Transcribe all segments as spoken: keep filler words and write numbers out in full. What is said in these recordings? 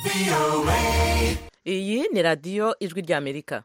iyi ni radiyo ijwi ry'amerika.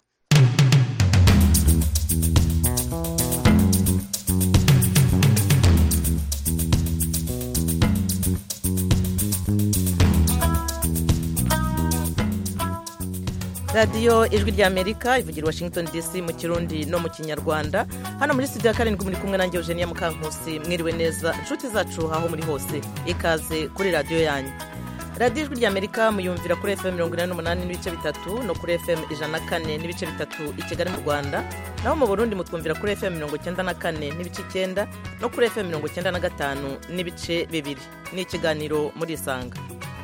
radiyo ijwi ry'amerika ivugira Washington D C mu kirundi no mu kinyarwanda. Hano muri studio ya karindwi muri kumwe nanjye Eugenia Mukankusi. Mwiriwe neza inshuti zacu aho muri hose, ikaze kuri radiyo yanyu. radiyo ijwi ry'amerika muyumvira kuri F M mirongo inani n'umunani n'ibice bitatu no kuri F M ijana na kane n'ibice bitatu i Kigali mu Rwanda, naho mu Burundi mutwumvira kuri F M mirongo icyenda na kane n'ibice icyenda no kuri F M mirongo icyenda na gatanu n'ibice bibiri. Ni ikiganiro muri Isanga.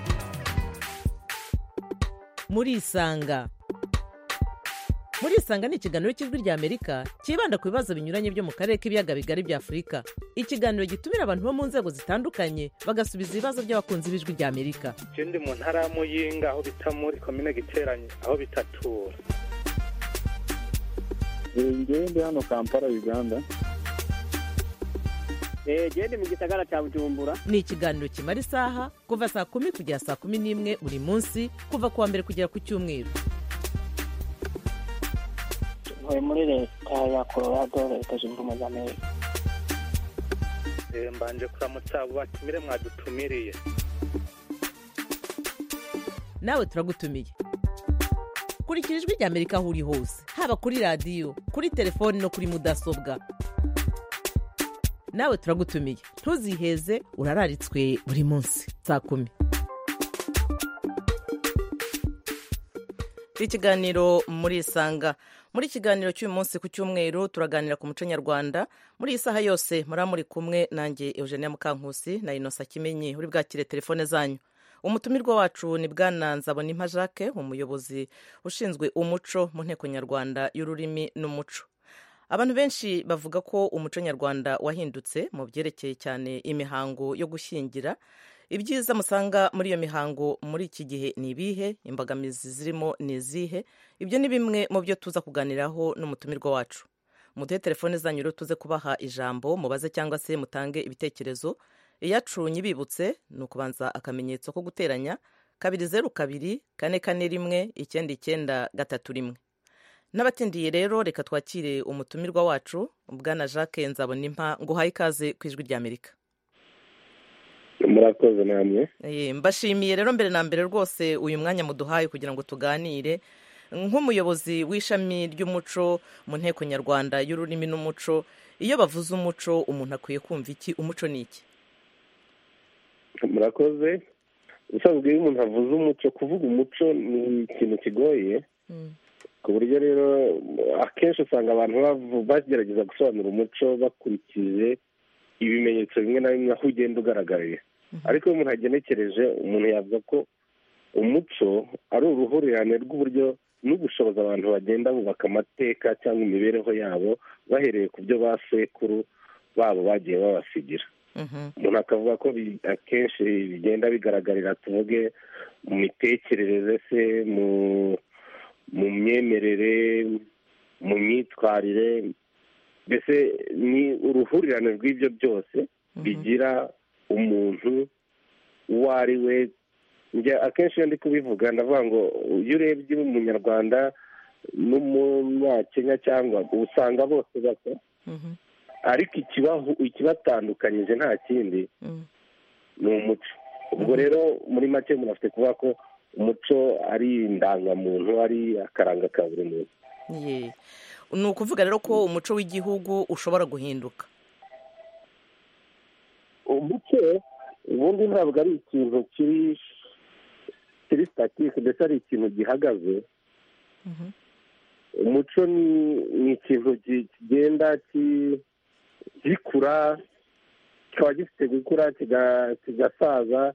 muri Isanga muri Isanga ni ikiganiro cy'ijwi ry'Amerika kibanda ku bibazo binyuranye byo mu karere k'ibiyaga bigari bya Afurika. Ikiganiro gitumira abantu bo mu nzego zitandukanye bagasubiza ibibazo by'abakunzi b'ijwi ry'Amerika. Ikindi mu ntara ya Muyinga aho bita muri komine Giteranyi aho bitatura. Ngende hano Kampala Uganda. Eh gende mu gisagara cya Bujumbura. Ni ikiganiro kimara isaha kuva saa kumi kugera saa kumi n'imwe buri munsi kuva kuwa mbere kugera ku cyumweru. Muri leta ya Colorado leta zunze ubumwe za Amerika. Eh mbanje kuramutsa batumire mwadutumiriye. Nawe turagutumiye. Kurikira ijwi ry'Amerika aho uri hose, haba kuri radiyo, kuri telefoni no kuri mudasobwa. Nawe turagutumiye, ntuziheze, urararitswe buri munsi saa kumi. Ikiganiro muri Isanga. Muri ikiganiro cy'uyu munsi ku cyumweru turaganira ku muco nyarwanda. Muri iyi saha yose muri muri kumwe nanjye Eugenia Mukankusi na Innocent Kimenyi uri bwakire telefone zanyu. Umutumirwa wacu ni Bwana Nzabonimpa Jacques, umuyobozi ushinzwe umuco mu nteko nyarwanda y'ururimi n'umuco. Abantu benshi bavuga ko umuco nyarwanda wahindutse mu byerekeye cyane imihango yo gushyingira. Ibyiza musanga muri iyo mihango muri iki gihe ni ibihe? Imbogamizi zirimo ni izihe? Ibyo ni bimwe mu byo tuza kuganiraho n'umutumirwa wacu. Muduhe telefone zanyu rero tuze kubaha ijambo, mubaze cyangwa se mutange ibitekerezo. Iyacu nyibibutse ni ukubanza akamenyetso ko guteranya kabiri zeru kabiri kane kane rimwe icyenda icyenda gatatu rimwe. N'abatindiye rero reka twakire umutumirwa wacu Bwana Jacques Nzabonimpa, ngo haye ikaze ku ijwi ry'Amerika. Murakoze namwe. Eh mbashimiye rero mbere na mbere rwose uyu mwanya muduhaye kugira ngo tuganire. Nk'umuyobozi w'ishami ry'umuco mu nteko nyarwanda y'ururimi n'umuco, iyo bavuze umuco umuntu akwiye kumva iki? Umuco ni iki? Murakoze. Usanzwe iyo umuntu avuze umuco, kuvuga umuco ni ikintu kigoye. Mm. Ku buryo rero akenshi usanga abantu bagerageza gusobanura umuco bakurikije ibimenyetso bimwe na bimwe aho ugenda ugaragariye. Ariko iyo umuntu agenekereje, umuntu yavuga ko umuco ari uruhurirane rw'uburyo n'ubushobozi abantu bagenda bubaka amateka cyangwa imibereho yabo bahereye ku byo ba sekuru babo bagiye babasigira. Umuntu akavuga ko akenshi bigenda bigaragarira, tuvuge mu mitekerereze se, mu mu myemerere, mu myitwarire, mbese ni uruhurirane rw'ibyo byose bigira umuntu uwo ari we. Akenshi iyo ndi kubivuga ndavuga ngo iyo urebye umunyarwanda n'umunyakenya cyangwa usanga bose basa, ariko ikibatandukanyije nta kindi ni umuco. Ubwo rero muri make umuntu afite kuvuga ko umuco ari indangamuntu, ari akaranga ka buri muntu. Ni ukuvuga rero ko umuco w'igihugu ushobora guhinduka. Umuco ubundi ntabwo ari ikintu kiri kiri statike, ndetse ari ikintu gihagaze. Umuco ni ikintu kigenda gikura, kikaba gifite gukura kigasaza,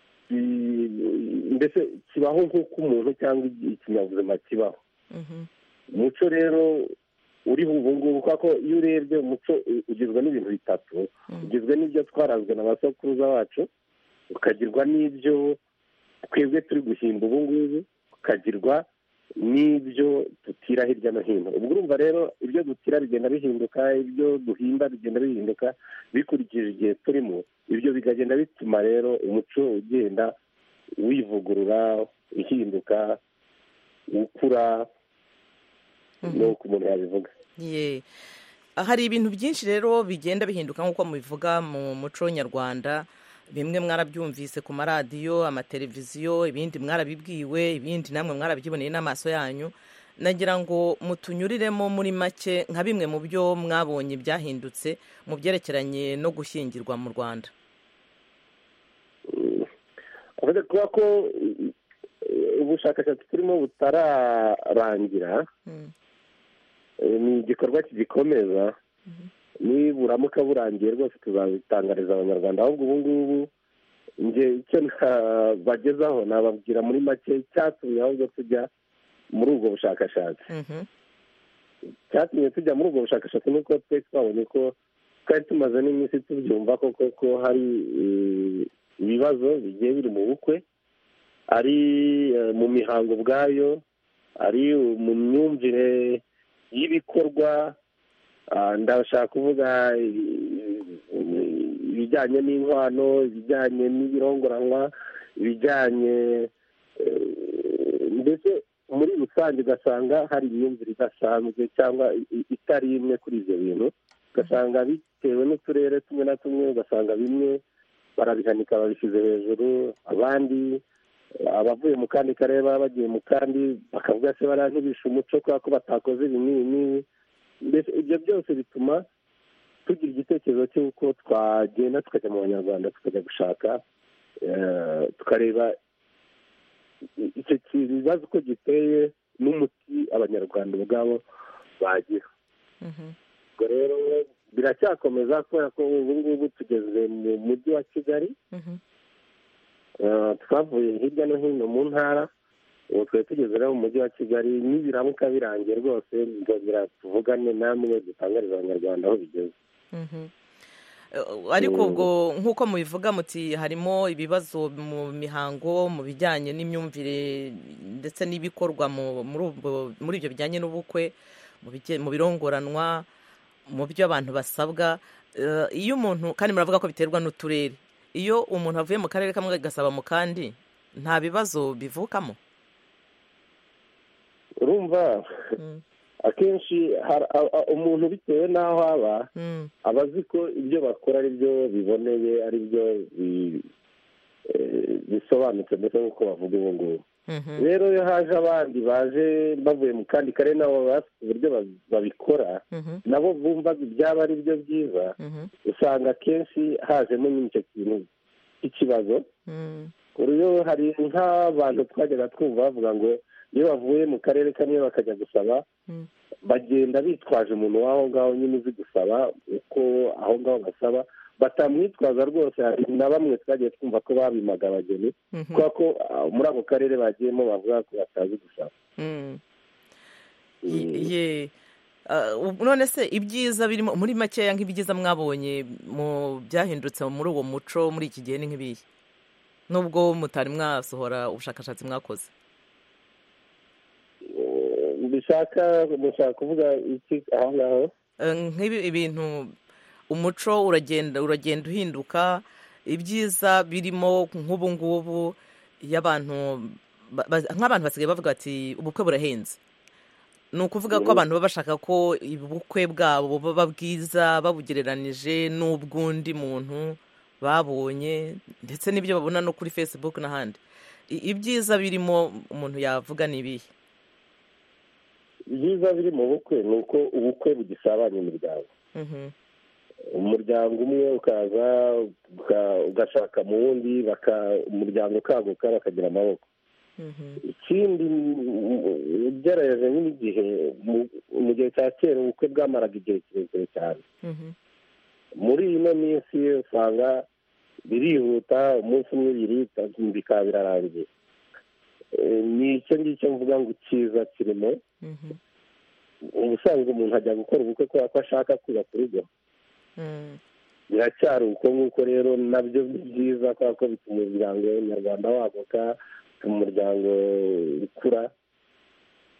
mbese kibaho nk'uko umuntu cyangwa ikinyabuzima kibaho. Umuco rero uriho ubu ngubu, kuko iyo urebye umuco ugizwe n'ibintu bitatu. Ugizwe n'ibyo twarazwe na basokuruza bacu, ukagirwa n'ibyo twebwe turi guhimba ubu ngubu, ukagirwa n'ibyo dutira hirya no hino. ubwo urumva rero ibyo dutira bigenda bihinduka, ibyo duhimba bigenda bihinduka bikurikije igihe turimo. Ibyo bikagenda bituma rero umuco ugenda wivugurura uhinduka ukura nuko umuntu yabivuga. Hari ibintu byinshi rero bigenda bihinduka nk'uko mubivuga mu muco nyarwanda, bimwe mwarabyumvise ku maradiyo, amateleviziyo, ibindi mwarabibwiwe, ibindi namwe mwarabyiboneye n'amaso yanyu. Nagira ngo mutunyuriremo muri make nka bimwe mu byo mwabonye byahindutse mu byerekeranye no gushyingirwa mu Rwanda. Kuba ko ubushakashatsi turimo butararangira, ni igikorwa kigikomeza, niburamuka burangiye rwose tuzabitangariza abanyarwanda. Ahubwo ubu ngubu njye icyo bagezaho nababwira muri make icyatumye ahubwo tujya muri ubwo bushakashatsi. Cyatumye tujya muri ubwo bushakashatsi nuko twe twabonye ko twari tumaze n'iminsi tubyumva koko ko hari ibibazo bigiye biri mu bukwe, ari mu mihango ubwayo, ari mu myumvire y'ibikorwa. Ndashaka kuvuga ibijyanye n'inkwano, ibijyanye n'ibirongoranwa, ibijyanye mbese muri rusange ugasanga hari imyumvire idasanzwe cyangwa itari imwe kuri ibyo bintu. Ugasanga bitewe n'uturere tumwe na tumwe, ugasanga bimwe barabihanika babishyize hejuru, abandi abavuye mu kandi karere baba bagiye mu kandi bakavuga se bariya ntibishe umuco kubera ko batakoze ibi n'ibi n'ibi. Mbese ibyo byose bituma tugira igitekerezo cy'uko twagenda tukajya mu banyarwanda tukajya gushaka tukareba icyo kibazo uko giteye n'umuti abanyarwanda ubwabo bagira. Ubwo rero biracyakomeza kubera ko ubu ngubu tugeze mu mujyi wa Kigali, twavuye hirya no hino mu ntara, ubu twari tugeze rero mu mujyi wa Kigali. Nibiramuka birangiye rwose nzongera tuvugane namwe dutangariza abanyarwanda aho bigeze. Ariko ubwo nk'uko mubivuga muti harimo ibibazo mu mihango, mu bijyanye n'imyumvire ndetse n'ibikorwa muri ibyo bijyanye n'ubukwe, mu birongoranwa, mu byo abantu basabwa. Iyo umuntu, kandi muravuga ko biterwa n'uturere, iyo umuntu avuye mu karere kamwe agasaba mu kandi, nta bibazo bivukamo? Urumva akenshi umuntu bitewe n'aho aba aba azi ko ibyo bakora ari byo biboneye, ari byo bisobanutse mbese nk'uko bavuga ubu ngubu. Rero iyo haje abandi baje bavuye mu kandi karere nabo bafite uburyo babikora, nabo bumva ibyaba ari byo byiza, usanga akenshi hajemo nyine icyo kintu cy'ikibazo. Rero hari nk'abantu twajyaga twumva bavuga ngo iyo bavuye mu karere kamwe bakajya gusaba, bagenda bitwaje umuntu w'aho ngaho nyine uzi gusaba uko aho ngaho basaba, batamwitwaza rwose. Hari na bamwe twagiye twumva ko babimaga abageni kubera ko muri ako karere bagiyemo bavuga ko batazi gusaba. None se ibyiza birimo muri makeya, nk'ibyiza mwabonye mu byahindutse muri uwo muco muri iki gihe ni nk'ibihe, nubwo mutari mwasohora ubushakashatsi mwakoze? Bishaka mushaka kuvuga iki aho ngaho? Nk'ibi ibintu, umuco uragenda uragenda uhinduka, ibyiza birimo nk'ubu ngubu y'abantu nk'abantu basigaye bavuga ati ubukwe burahenze. Ni ukuvuga ko abantu baba bashaka ko ubukwe bwabo buba bwiza babugereranije n'ubw'undi muntu babonye, ndetse n'ibyo babona no kuri Facebook n'ahandi. Ibyiza birimo umuntu yavuga ni ibihe? Ibyiza biri mu bukwe ni uko ubukwe bugisabanya imiryango. Umuryango umwe ukaza ugashaka mu wundi, umuryango ukaguka bakagira amaboko. Ikindi ugereranyije n'igihe, mu gihe cya kera ubukwe bwamaraga igihe kirekire cyane. Muri ino minsi usanga birihuta, umunsi umwe ibiri bikaba birarangiye. Ni icyo ngicyo mvuga ngo icyiza kirimo. Ubusanzwe umuntu ajya gukora ubukwe kubera ko ashaka kubaka urugo, biracyari uko nguko. Rero nabyo ni byiza kubera ko bituma umuryango nyarwanda waguka, bituma umuryango ukura.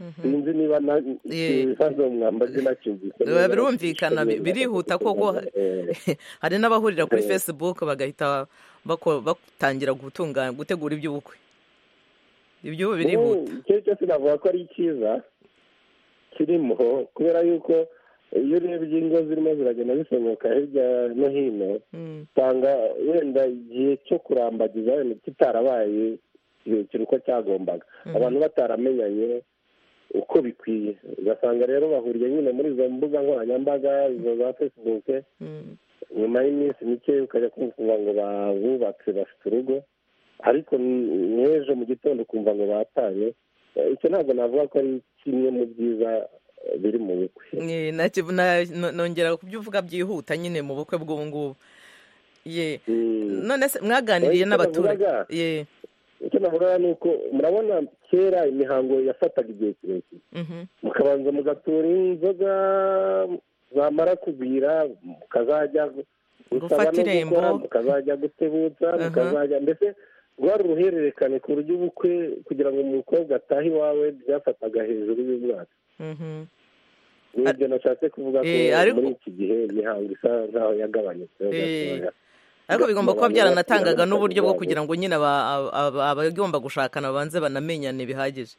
sinzi niba ibibazo mwambaze nacyumvise birumvikana birihuta koko hari n'abahurira kuri Facebook bagahita batangira gutunganya gutegura iby'ubukwe ibyo birihuta icyo cyose navuga ko ari cyiza kirimo kubera yuko iyo urebye ingo zirimo ziragenda zisohoka hirya no hino usanga wenda igihe cyo kurambagiza wenda kitarabaye kirekire uko cyagombaga abantu bataramenyanye uko bikwiye ugasanga rero bahuriye nyine muri izo mbuga nkoranyambaga izo za Facebook nyuma y'iminsi mike ukajya kumva ngo babubatse bafite urugo ariko n'ejo mu gitondo ukumva ngo batanye icyo ntabwo navuga ko ari kimwe mu byiza biri mu bukwe nongera ku byo uvuga byihuta nyine mu bukwe bw'ubu ngubu none se mwaganiriye n'abaturage icyo navuga ni uko murabona kera imihango yafataga igihe kirekire mukabanza mugatura inzoga zamara kugwira mukazajya gusaba no gukora mukazajya gutebutsa mukazajya mbese rwari uruhererekane ku buryo ubukwe kugira ngo umukobwa atahe iwawe byafataga hejuru y'umwaka nibyo nashatse kuvuga ko muri iki gihe imihango isa nkaho yagabanyutse ariko bigomba kuba byaranatangaga n'uburyo bwo kugira ngo nyine abagomba gushakana babanze banamenyane bihagije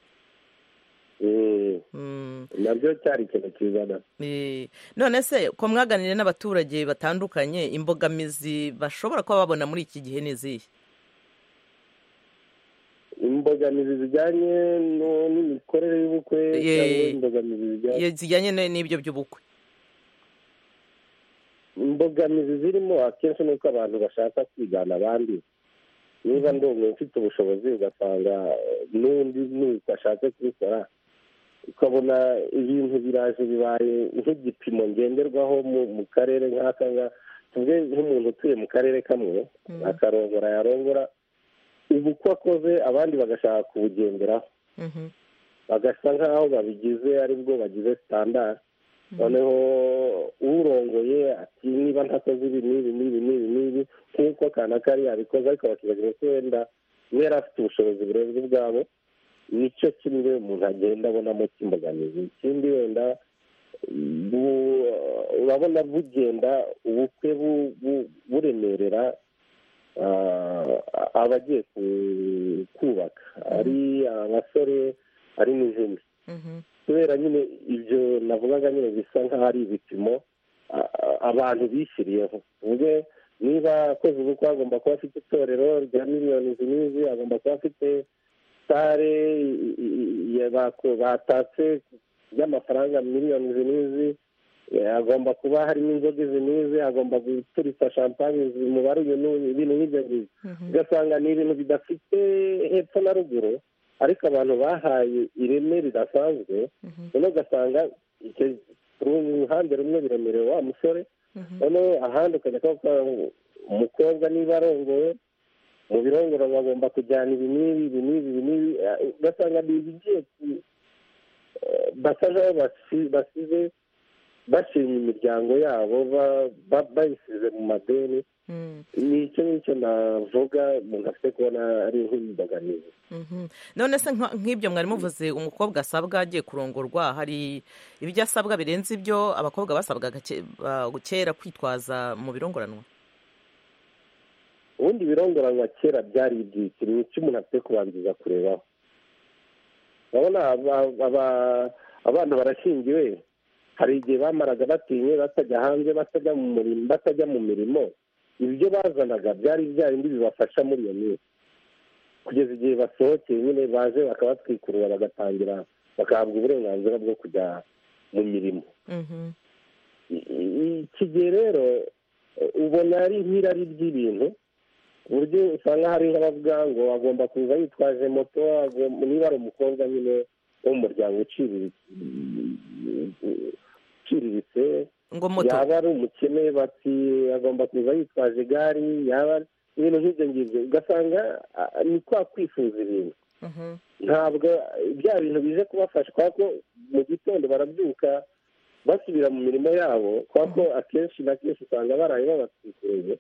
nabyo cyari ikintu kizana none se ko mwaganiriye n'abaturage batandukanye imbogamizi bashobora kuba babona muri iki gihe n'izihe imbogamizi zijyanye n'imikorere y'ubukwe cyangwa imbogamizi zijyanye n'ibyo by'ubukwe imbogamizi zirimo akenshi ni uko abantu bashaka kwigana abandi niba ndumva mfite ubushobozi ugasanga n'undi n'uko ashatse kubikora ukabona ibintu biraje bibaye nk'igipimo ngenderwaho mu karere nk'aka tuvuge nk'umuntu utuye mu karere kamwe akarongora yarongora ubukwe akoze abandi bagashaka kubugenderaho bagasa nk'aho babigize aribwo bagize sitandari noneho urongoye ati niba ntakoze ibi n'ibi n'ibi n'ibi n'ibi nk'uko akana kari yabikoze ariko bakibagira ko wenda yari afite ubushobozi burenze ubwabo nicyo kimwe umuntu agenda abonamo cy'imbogamizi ikindi wenda urabona bugenda ubukwe buremerera abagiye kubaka ari abasore ari n'inkumi kubera nyine ibyo navugaga nyine bisa nk'aho ari ibipimo abantu bishyiriyeho tuvuge niba akoze ubukwe agomba kuba afite itorero rya miliyoni izi n'izi agomba kuba afite sare batatse y'amafaranga miliyoni izi n'izi agomba kuba harimo inzoga izi n'izi agomba guturitsa champagne umubare uyu n'uyu ibintu nk'ibyo ngibyo ugasanga ni ibintu bidafite hepfo na ruguru ariko abantu bahaye ireme ridasanzwe noneho ugasanga uruhande rumwe biremerewe wa musore noneho ahandi ukajya kuba umukobwa niba arongowe mu birongoro bagomba kujyana ibi n'ibi ibi n'ibi ibi n'ibi ugasanga ni ibigiye basa nk'aho basize bashimye imiryango yabo bayisize mu madeni ni icyo ngicyo navuga umuntu afite kubona ari nk'imbogamizi none se nk'ibyo mwari muvuze umukobwa asabwa agiye kurongorwa hari ibyo asabwa birenze ibyo abakobwa basabwaga kera kwitwaza mu birongoranwa ubundi birongoranwa kera byari ibyiki ni icyo umuntu afite kubanza kurebaho urabona abana barashingiwe hari igihe bamaraga batinye batajya hanze batajya mu murimo batajya mu mirimo ibyo bazanaga byari bya bindi bibafasha muri iyo minsi kugeza igihe basohokeye nyine baje bakabatwikurura bagatangira bagahabwa uburenganzira bwo kujya mu mirimo iki gihe rero ubona ari nk'irari ry'ibintu ku buryo usanga hari nk'abavuga ngo agomba kuza yitwaje moto niba ari umukobwa nyine wo mu muryango uciriritse yaba ari umukene bati agomba kuza yitwaje igare yaba ibintu nk'ibyo ngibyo ugasanga ni kwa kwifuza ibintu ntabwo bya bintu bije kubafasha kubera ko mu gitondo barabyuka basubira mu mirimo yabo kubera ko akenshi na kenshi usanga baraye babatwikuriye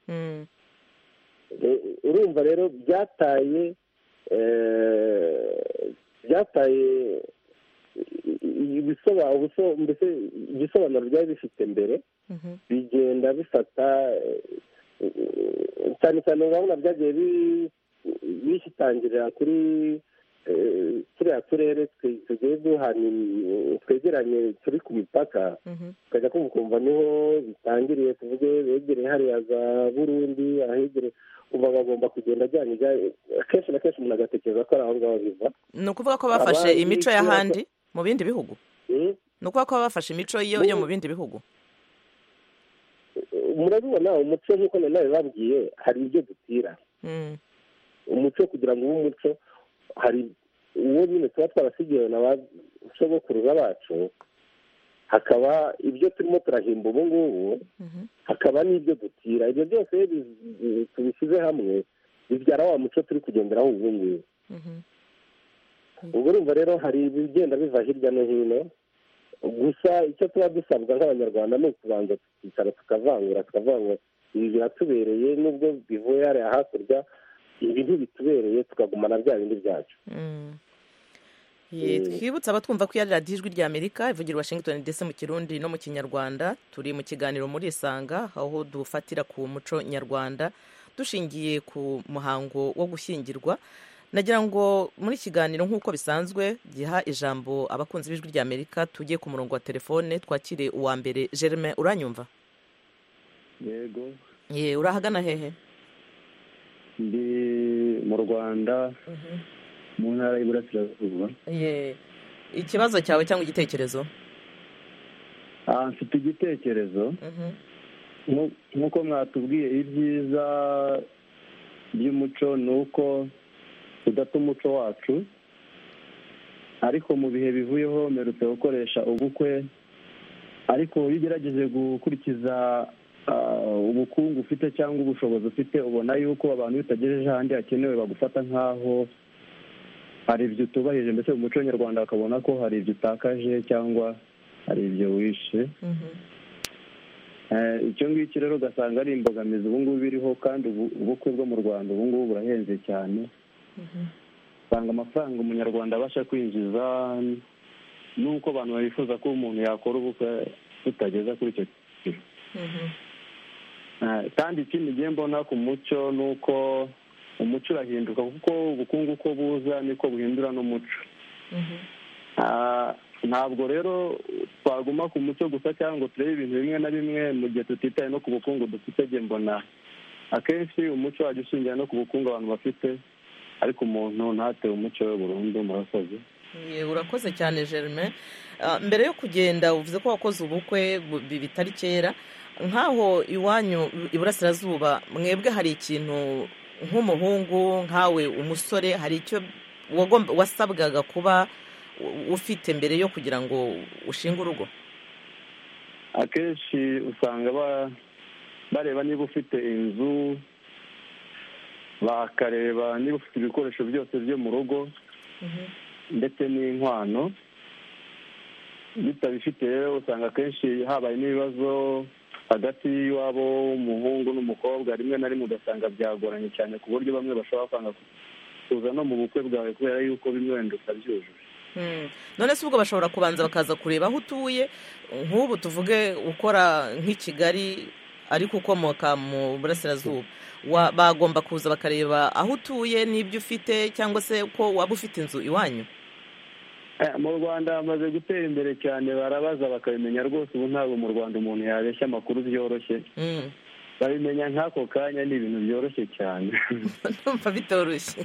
urumva rero byataye byataye ibisobanuro mbese igisobanuro byari bifite mbere bigenda bifata cyane cyane urabona byagiye bishyitangirira kuri turiya turere tugiye duhana twegeranye turi ku mipaka tukajya kumva niho bitangiriye tuvuge begereye hariya za burundi ahegereye uba bagomba kugenda ajyanye akenshi na kenshi umuntu agatekereza ko ari aho ngaho biva. Ni ukuvuga ko bafashe imico y'ahandi mu bindi bihugu? Ni ukuvuga ko bafashe imico yo mu bindi bihugu? Murabibona umuco nk'uko nawe babwiye hari ibyo dutira umuco kugira ngo ube umuco hari uwo nyine tuba twarasigiwe na ba sogokuruza bacu, hakaba ibyo turimo turahimba ubu ngubu, hakaba n'ibyo dutira. Ibyo byose tubishyize hamwe bibyara wa muco turi kugenderaho ubu ngubu. ubwo urumva rero hari ibigenda biva hirya no hino, gusa icyo tuba dusabwa nk'abanyarwanda ni ukubanza tukicara tukavangura tukavangura ibi biratubereye nubwo bivuye hariya hakurya, ibi ntibitubereye tukagumana bya bindi byacu. twibutse abatwumva ko iya radiyo ijwi rya Amerika ivugira Washington D C mu Kirundi no mu Kinyarwanda. Turi mu kiganiro muri Isanga aho dufatira ku muco nyarwanda dushingiye ku muhango wo gushyingirwa. Nagira ngo muri kiganiro nk'uko bisanzwe giha ijambo abakunzi b'ijwi rya Amerika, tugiye ku murongo wa telefone twakire uwa mbere. Germain, uranyumva? Yego. Ye, urahagana hehe? Ndi mu Rwanda. Mu ntara y'Iburasirazuba. Ye, ikibazo cyawe cyangwa igitekerezo? Ah, mfite igitekerezo. Nk'uko mwatubwiye ibyiza by'umuco ni uko tudata umuco wacu, ariko mu bihe bivuyeho mperutse gukoresha ubukwe, ariko iyo ugerageje gukurikiza ubukungu ufite cyangwa ubushobozi ufite, ubona yuko abantu bitagejeje ahandi hakenewe bagufata nk'aho hari ibyo utubahirije, mbese mu muco nyarwanda bakabona ko hari ibyo utakaje cyangwa hari ibyo wishe. icyo ngicyo rero ugasanga ari imbogamizi ubu ngubu biriho, kandi ubukwe bwo mu Rwanda ubu ngubu burahenze cyane. usanga amafaranga umunyarwanda abasha kwinjiza n'uko abantu bifuza ko umuntu yakora ubukwe tutageza kuri icyo kigero. kandi ikindi ngiye mbona ku muco ni uko umuco urahinduka, kuko ubukungu uko buza niko buhindura n'umuco. ntabwo rero twaguma ku muco gusa cyangwa ngo turebe ibintu bimwe na bimwe mu gihe tutitaye no ku bukungu dufite. Nge mbona akenshi umuco wajya ushingira no ku bukungu abantu bafite, ariko umuntu ntatewe umuco we burundu. Murakoze. Urakoze cyane Germain. Mbere yo kugenda uvuze ko wakoze ubukwe bitari kera, nk'aho iwanyu Iburasirazuba mwebwe hari ikintu nk'umuhungu nkawe umusore hari icyo wasabwaga kuba ufite mbere yo kugira ngo ushinge urugo? Akenshi usanga bareba niba ufite inzu, bakareba niba ufite ibikoresho byose byo mu rugo ndetse n'inkwano. bitabifite rero usanga akenshi habaye n'ibibazo hagati y'iwabo w'umuhungu n'umukobwa, rimwe na rimwe ugasanga byagoranye cyane ku buryo bamwe bashobora kwanga kuza no mu bukwe bwawe kubera yuko bimwe wenda utabyujuje. none se ubwo bashobora kubanza bakaza kureba aho utuye? nk'ubu tuvuge ukora nk'i Kigali ariko ukomoka mu Burasirazuba, bagomba kuza bakareba aho utuye n'ibyo ufite, cyangwa se ko waba ufite inzu iwanyu? mu Rwanda bamaze gutera imbere cyane, barabaza bakabimenya rwose. ubu ntabwo mu Rwanda umuntu yabeshya amakuru byoroshye. babimenya nk'ako kanya, ni ibintu byoroshye cyane. numva bitoroshye.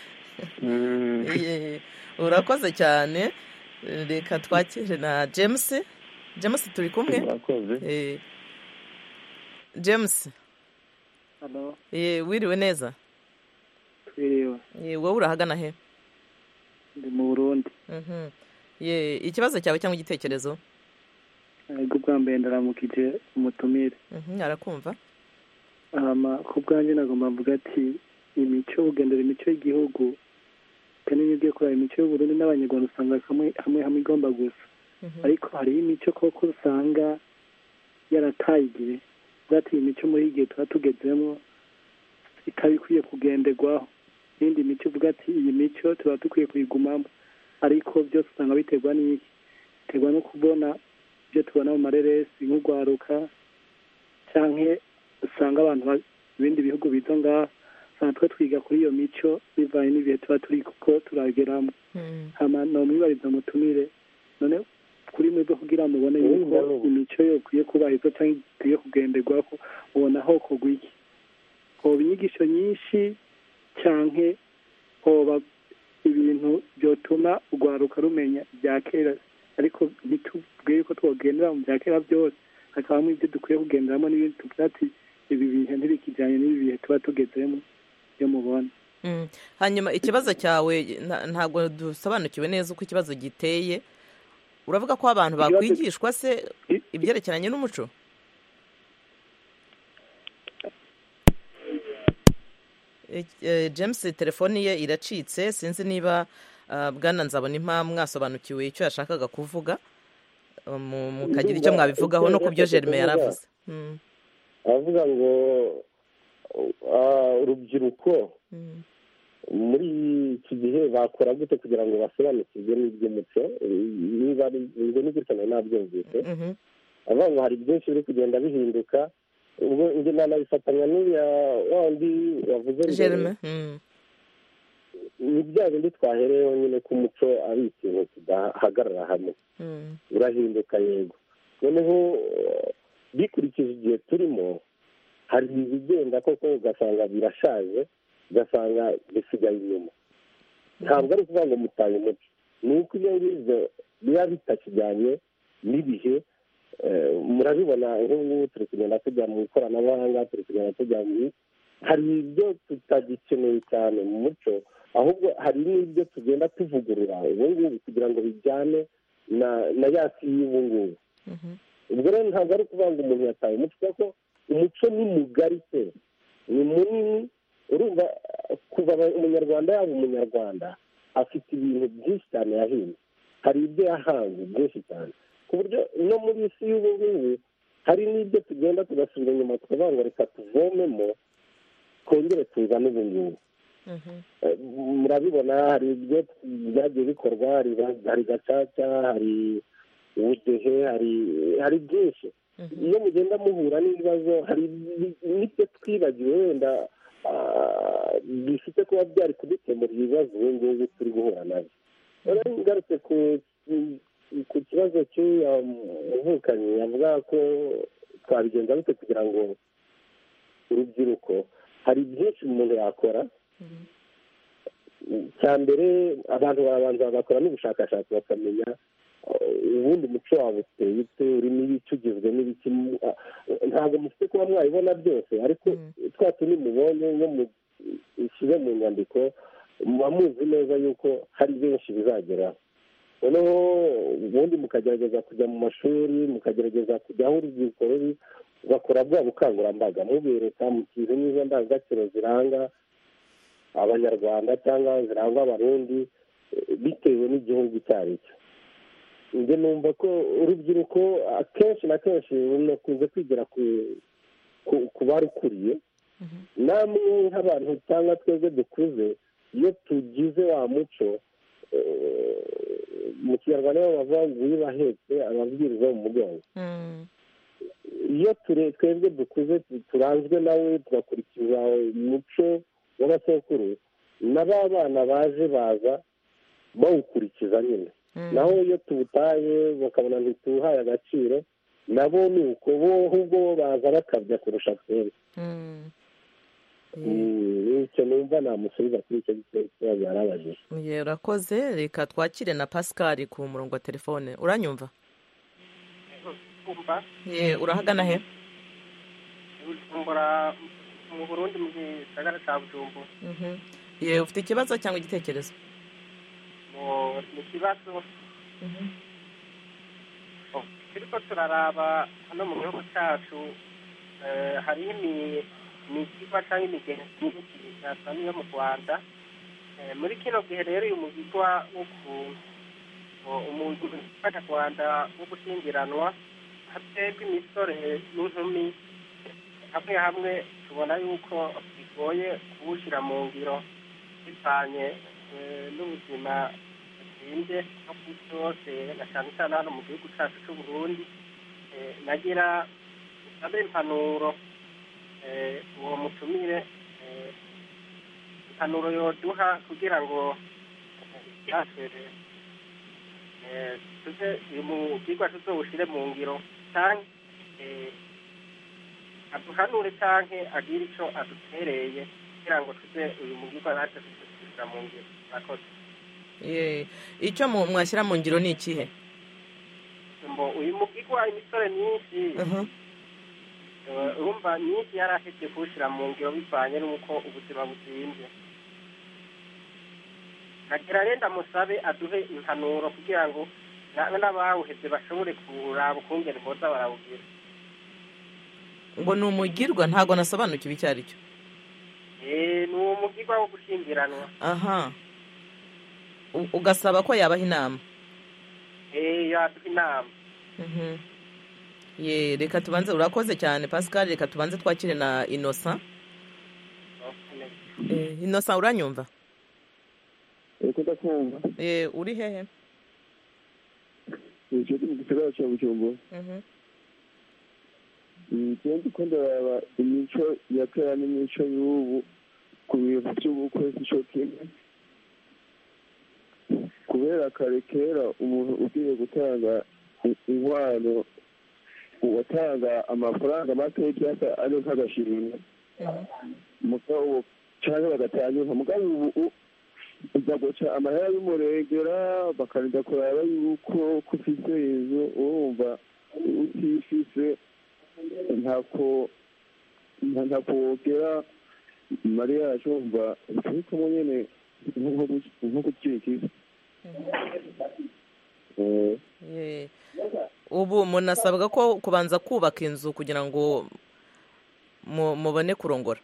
urakoze cyane. reka twakire na James. James, turi kumwe? Urakoze. James. Hello. wiriwe neza? Wiriwe. wowe urahagana he? Ndi mu Burundi. ikibazo cyawe cyangwa igitekerezo? Ego, bwa mbere ndaramukije umutumire. arakumva. ku bwanjye nagomba mvuga ati imico, ugendera imico y'igihugu, kandi iyo ugiye kureba imico y'Uburundi n'Abanyarwanda usanga hamwe hamwe hamwe igomba gusa. ariko hariho imico koko usanga yarataye igihe, uvuga ati imico muri igihe tuba tugezemo ikaba ikwiye kugenderwaho. n'indi mico uvuga ati iyi mico tuba dukwiye kuyigumamo. ariko byose usanga biterwa n'iki biterwa no kubona ibyo tubona mu mareresi nk'urwaruka cyangwa usanga abantu ibindi bihugu biza ngaha usanga twe twiga kuri iyo mico bivanye n'ibihe tuba turi kuko turageramo hama nomwibariza mutumire none kuri mwebwe kugira mubone yuko imico yokwiye kubahirizwa cyangwa ikwiye kugenderwaho ubona aho kogwa iki hoba inyigisho nyinshi cyangwa hoba ibintu byotuma urwaruka rumenya ibya kera ariko ntitubwire ko twogendera mu bya kera byose hakabamo ibyo dukwiye kugenderamo n'ibindi tuvuga ati ibi bihe ntibikijyanye n'ibi bihe tuba tugezemo iyo mubona hanyuma ikibazo cyawe ntabwo dusobanukiwe neza uko ikibazo giteye uravuga ko abantu bakwigishwa se ibyerekeranye n'umuco James telefoni ye iracitse sinzi niba bwana nzabona impamvu mwasobanukiwe icyo yashakaga kuvuga mukagira icyo mwabivugaho no ku byo Germain yaravuze avuga ngo urubyiruko muri iki gihe bakora gute kugira ngo basobanukirwe n'iby'umuco niba ari ibyo n'igityo nabyumvise avuga ngo hari byinshi biri kugenda bihinduka ubwo njye nanabifatanya n'uriya wandi wavuze Germain ni bya bindi twahereyeho nyine ko umuco ari ikintu kidahagarara hamwe urahinduka yego noneho bikurikije igihe turimo hari ibigenda koko ugasanga birashaje ugasanga bisigaye inyuma ntabwo ari ukuvuga ngo mutaye umuco ni uko ibyo ngibyo biba bitakijyanye n'ibihe murabibona nk'ubu turi kugenda tujya mu ikoranabuhanga turi kugenda tujya mu hari ibyo tutagikeneye cyane mu muco ahubwo hari n'ibyo tugenda tuvugurura ubu ngubu kugira ngo bijyane na ya si y'ubu ngubu ubwo rero ntabwo ari ukuvuga ngo umuntu yataye umuco kuko umuco ni mugari pe ni munini urumva kuva umunyarwanda yaba umunyarwanda afite ibintu byinshi cyane yahinze hari ibyo yahanze byinshi cyane ku buryo no muri isi y'ubu ngubu hari n'ibyo tugenda tugasubira inyuma tukavuga ngo reka tuvomemo twongere tuzane ubu ngubu murabibona hari ibyo byagiye bikorwa hari gacaca hari ubudehe hari byinshi iyo mugenda muhura n'ibibazo hari n'ibyo twibagiwe wenda bifite kuba byari kudukemura ibibazo ubu ngubu turi guhura nabyo rero ngarutse ku kibazo cy'uyu muvukanyi yavuga ko twabigenza bite kugira ngo urubyiruko hari byinshi umuntu yakora cya mbere abantu barabanza bagakora n'ubushakashatsi bakamenya ubundi umuco wabo uteye ute urimo ibice ugizwe n'ibiki ntabwo mufite kuba mwabibona byose ariko twa tundi mubonye nko mushyire mu nyandiko muba muzi neza yuko hari benshi bizageraho noneho ubundi mukagerageza kujya mu mashuri mukagerageza kujya aho urubyiruko ruri bakora bwa bukangurambaga mubereka mu kintu n'izo ndangagaciro ziranga abanyarwanda cyangwa zirangwa abarundi bitewe n'igihugu icyo ari cyo njye numva ko urubyiruko akenshi na kenshi runakunze kwigira ku barukuriye namwe nk'abantu cyangwa twebwe dukuze iyo tugize wa muco mu kinyarwanda bavuga ngo uyibahetse ababwiriza mu mugongo iyo twebwe dukuze turanzwe nawe tugakurikiza umuco w'abasokuru na ba bana baje baza bawukurikiza nyine naho iyo tuwutaye bakabona ntituwuhaye agaciro nabo ni uko bo ahubwo baza bakabya kurusha twebwe icyo numva namusubiza kuri icyo kibazo yarabajije urakoze reka twakire na Pascal ku murongo wa telefone uranyumva urahagana he mu Burundi mu gisagara cya Bujumbura yewe ufite ikibazo cyangwa igitekerezo mu kibazo turiko turaraba hano mu gihugu cyacu hariho imigigwa cyangwa imigenzo myinshi niyo mu Rwanda muri kino gihe rero uyu mugigwa wo ku umuntu ufasha Rwanda wo gushyingiranwa haterwa imisore n'inkumi hamwe hamwe tubona yuko bigoye kuwushyira mu ngiro bivanye n'ubuzima buzimbye no ku isi hose na cyane cyane hano mu gihugu cyacu cy'u Burundi. Nagira usabe impanuro uwo mutumire impanuro yoduha kugira ngo yasere tuze uyu mubwirwa tuzowushyire mu ngiro cyane aduhanure cyane agire icyo adutereye kugira ngo tuze uyu mubwirwa natwe tuzishyira mu ngiro. Murakoze. Icyo mwashyira mu ngiro ni ikihe? Uyu mubwirwa imisore myinshi urumva myinshi yari afite kuwushyira mu ngiro bivanye n'uko ubuzima buzimbye. nagira renda musabe aduhe impanuro kugira ngo n'abawuheze bashobore kuraba ukungene boza barawugira. Ngo ni umugirwa ntago nasobanukiwe icyo ari cyo. Eh, ni umugirwa wo gushingiranwa. Aha. Ugasaba ko yabaha inama. Eh, yaduha inama. Mhm. Ye, reka tubanze, urakoze cyane Pascal, reka tubanze twakire na Innocent. Eh, Innocent uranyumva? Eko ndakumva. Eh, uri hehe? Icyo mu gisagara cya Bujumbura. Mhm. Ndi ko ndaraba imico ya kera n'imico y'ubu ku bintu by'ubukwe cyo kimwe. Kubera kare kera umuntu ugiye gutanga inkwano watanga amafaranga make cyangwa ari nk'agashimwe. Mugabo cyangwa bagatanga mugabo ubu uza guca amahera y'umurengera bakarinda kuraba yuko kufise inzu urumva utifise ntako ntakogera Maria yumva ariko nyene nko kucikisa. Eh eh ubu munasabwa ko kubanza kubaka inzu kugira ngo mubone kurongora.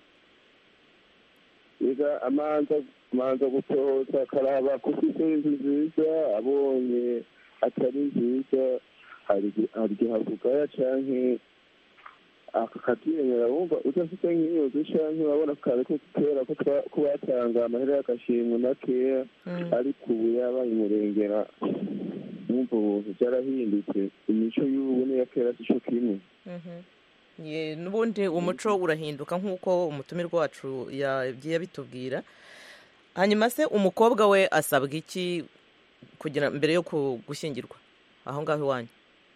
Ega amanza manza gutoza karaba kufise inzu nziza abonye atari nziza hari hari havuga canke akakatiyera wumva utafite nk'iyo canke urabona kare ko kera ko kubatanga amahera y'akashimwe na kera ariko ubu yabaye umurengera wumva ubu byarahindutse imico y'ubu n'iya kera cyo kimwe. Ye nubundi umuco urahinduka nk'uko umutumirwa wacu yagiye bitubwira. Hanyuma se umukobwa we asabwa iki kugira mbere yo gushyingirwa aho ngaho iwanyu?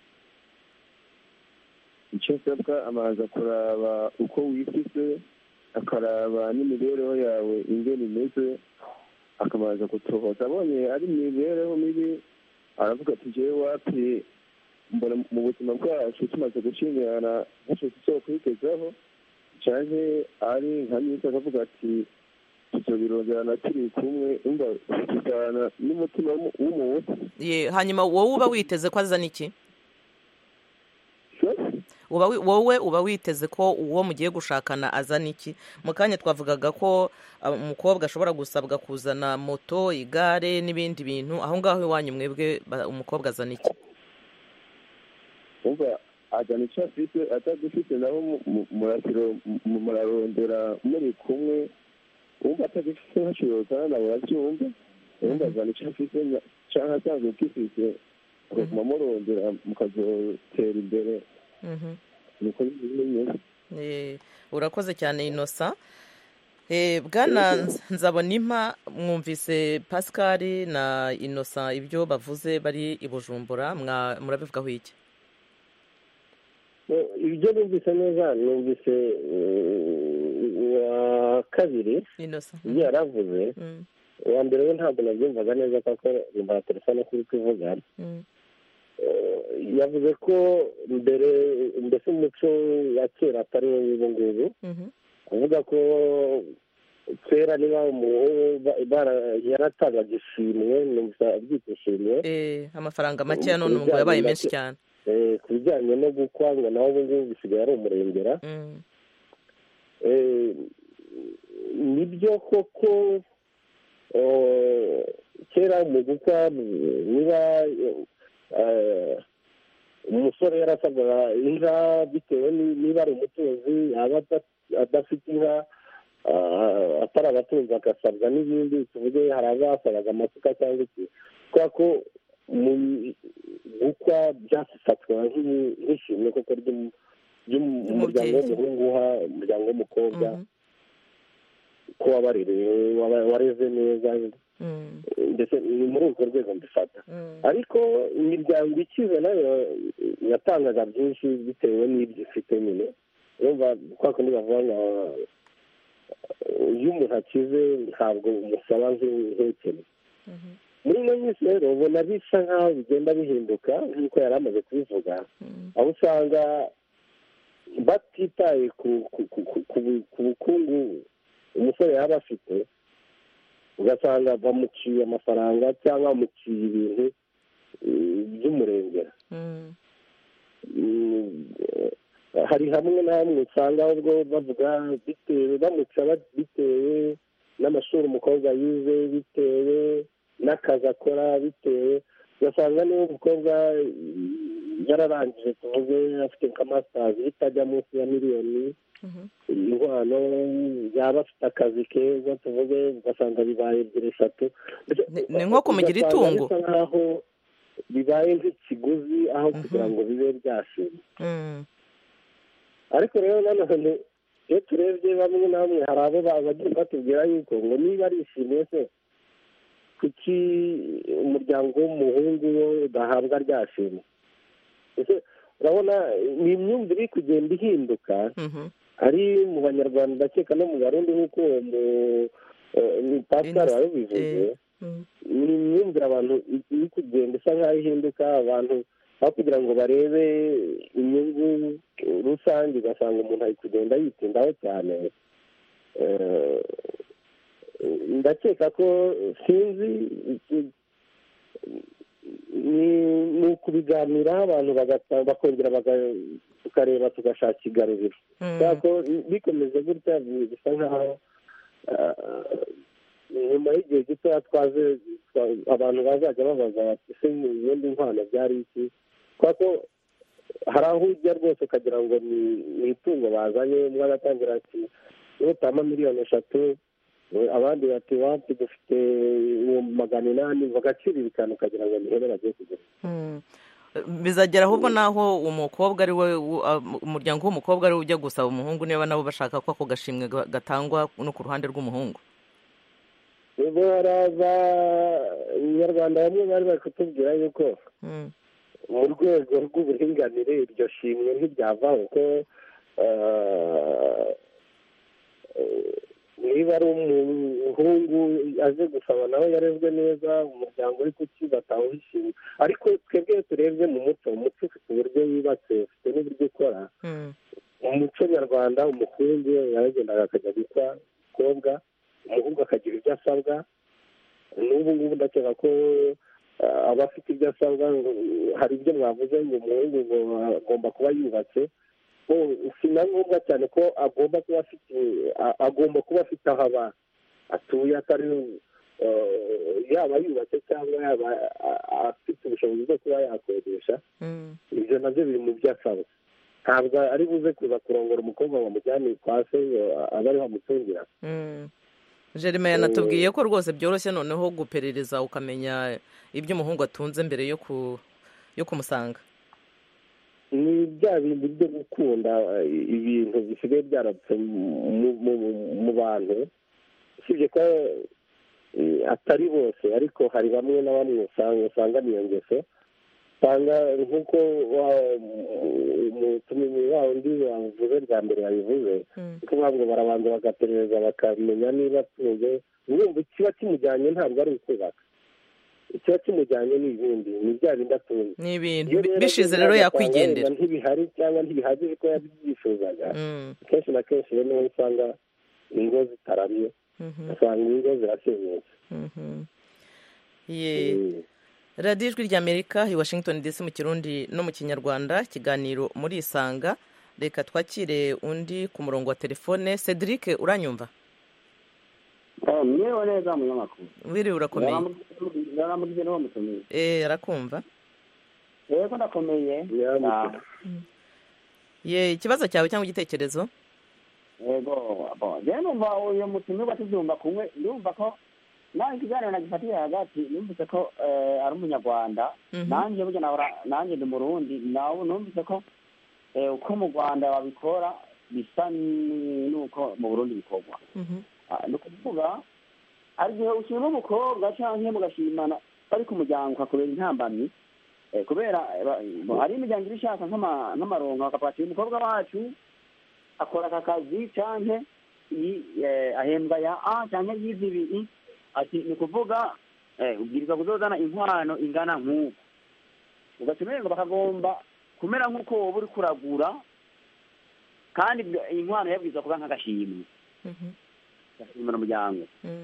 Icyo sabwa amaza kuraba uko wifise akaraba n'imibereho yawe ingene imeze akamaza gutohoza abonye ari imibereho mibi aravuga ati jewe wapi mbona mu buzima bwacu tumaze gushingirana ntacyo tuzokwigezaho canke ari nka nyisa akavuga ati tuzobironderana turi kumwe umva tujana n'umutima w'umuntu. Ye hanyuma wowe uba witeze ko azana iki? Uba wowe uba witeze ko uwo mugiye gushakana azana iki? Mu kanya twavugaga ko umukobwa ashobora gusabwa kuzana moto, igare n'ibindi bintu. Aho ngaho iwanyu mwebwe umukobwa azana iki? Umva azana icyo afite atagifite naho murakiro murarondera muri kumwe umva atagifite nk'akiyoza nawe urabyumva umva azana icyo afite cyangwa asanzwe ukifite ukaguma murondera mukazotera imbere. Urakoze cyane Innocent. Bwana Nzabonimpa mwumvise Pascal na Innocent ibyo bavuze bari i Bujumbura murabivugaho iki? Ibyo numvise neza numvise wa kabiri iyo yaravuze uwa mbere we ntabwo nabyumvaga neza kuko nyuma telefone kuri kuvuga yavuze ko mbere mbese umuco wa kera atari wo ubu ngubu avuga ko kera niba yaratangaga ishimwe numva abyita ishimwe amafaranga make none ubu yabaye menshi cyane ku bijyanye no gukwa ngo naho ubu ngubu bisigaye ari umurengera. Nibyo koko kera mu gukwa niba umusore yarasabwaga inka bitewe niba ari umutunzi yaba adafite inka atari abatunzi agasabwa n'ibindi, tuvuge hari abasabaga amasuka cyangwa iki, kubera ko mu gukwa byafatwa nk'ishimwe koko ry'umuryango w'umuhungu uha umuryango w'umukobwa ko wabarerewe wareze neza, ndetse ni muri urwo rwego mbifata. ariko imiryango ikize nayo yatangaga byinshi bitewe n'ibyo ifite nyine, urumva kwa kundi bavuga ngo iyo umuntu akize ntabwo umusaba nk'ukene. muri ino minsi rero ubona bisa nk'aho bigenda bihinduka nk'uko yari amaze kubivuga, aho usanga batitaye ku bukungu umusore yaba afite, ugasanga bamuciye amafaranga cyangwa bamuciye ibintu by'umurengera. hari hamwe na hamwe usanga ahubwo bavuga bitewe bamuca bitewe n'amashuri umukobwa yize, bitewe n'akazi akora, bitewe ugasanga niba umukobwa yararangije tuvuge afite nka masitazi itajya munsi ya miliyoni inkwano, yaba afite akazi keza tuvuge ugasanga bibaye ebyiri eshatu, ni nko kumugira itungo, bisa nkaho bibaye nk'ikiguzi aho kugira ngo bibe byashimwe. ariko rero nanone iyo turebye bamwe na bamwe hari abo bagiye batubwira yuko ngo niba arishimiye se kuki umuryango w'umuhungu we udahabwa ryashimwe. ese urabona ni imyumvire iri kugenda ihinduka, ari mu banyarwanda ndakeka no mu barundi nk'uko uwo pasitari wabivuze, ni imyumvire abantu iri kugenda isa nk'aho ihinduka, abantu aho kugira ngo barebe inyungu rusange ugasanga umuntu ari kugenda yitindaho cyane. ndakeka ko sinzi ni ukubiganiraho abantu bakongera tukareba tugashaka igaruriro, kubera ko bikomeze gutya bisa nk'aho nyuma y'igihe gitoya twaze abantu bazajya babaza bati ese ibindi nkwano byari iki, kubera ko hari aho ujya rwose ukagira ngo ni itungo bazanye, umwe agatangira ati nutama miliyoni eshatu, abandi bati wapi dufite ibihumbi magana inani, bagaciribikana ukagira ngo ni ihene bagiye kugura. bizagera ahubwo naho umukobwa ari we umuryango w'umukobwa ari we ujya gusaba umuhungu niba nabo bashaka ko ako gashimwe gatangwa no ku ruhande rw'umuhungu. ubwo hari abanyarwanda bamwe bari bari kutubwira yuko mu rwego rw'uburinganire iryo shimwe ntiryavaho, ko niba ari umuhungu aje gusaba nawe yarezwe neza, umuryango uri kuki batawishimye. ariko twebwe turebye mu muco, umuco ufite uburyo yubatse, ufite n'uburyo ukora. mu muco nyarwanda umuhungu yaragendaga akajya gukwa umukobwa, umuhungu akagira ibyo asabwa. n'ubu ngubu ndakeka ko aba afite ibyo asabwa, hari ibyo mwavuze ngo umuhungu agomba kuba yubatse, si na ngombwa cyane ko agomba kuba afite agomba kuba afite aho aba atuye, atari yaba yubatse cyangwa yaba afite ubushobozi bwo kuba yakodesha. ibyo nabyo biri mu byo asaba, ntabwo ari buze kuza kurongora umukobwa ngo amujyane kwa se aba ariho amutungira. Jerime yanatubwiye ko rwose byoroshye noneho guperereza ukamenya ibyo umuhungu atunze mbere yo yo kumusanga. ni bya bindi byo gukunda ibintu bisigaye byaratse mu bantu, usibye ko atari bose, ariko hari bamwe na bamwe usanga niyo ngeso, usanga nk'uko umutumizi wa undi wavuze bwa mbere yabivuze, kuko ngo barabanza bagaperereza bakamenya niba atunze. urumva ikiba kimujyanye ntabwo ari ukubaka, ikiba kimujyanye ni ibindi, ni bya bindi atunze, ni ibintu bishize rero yakwigendera, ntibihari cyangwa ntibihagije ko yabyifuzaga. kenshi na kenshi rero niho usanga ingo zitaramye, usanga ingo zirasenyutse. radiyo ijwi ry'amerika i Washington D C mu kirundi no mu kinyarwanda, ikiganiro muri isanga. reka twakire undi ku murongo wa telefone. Cedric, uranyumva? mwewe neza munyamakuru. wiriwe urakomeye? yaramugije n'uwo mutumiye. eh arakumva? yego ndakomeye. Yeah, ye ikibazo cyawe cyangwa igitekerezo? yego bo je numva uyu mutumirwa tuvyumva kumwe ndumva ko nawe ikiganiro nagifatiye hagati numvise ko eh, ari umunyarwanda nanje burya nahora nanje ndi murundi nawe numvise ko eh, uko mu Rwanda babikora bisa nuko mu Burundi bikorwa ni ukuvuga hari igihe ushima umukobwa canke mugashimana bari ku muryango ukakubera intambamyi kubera hari imiryango irishaka nk'amaronko bakavuga ati umukobwa wacu akora aka kazi canke ahembwa ya a canke yize ibi ati ni ukuvuga ubwirizwa kuzozana inkwano ingana nk'uko ugatumira ngo bakagomba kumera nk'uko wowe uri kuragura kandi inkwano yabwirizwa kuba nk'agashimwe gashimira umuryango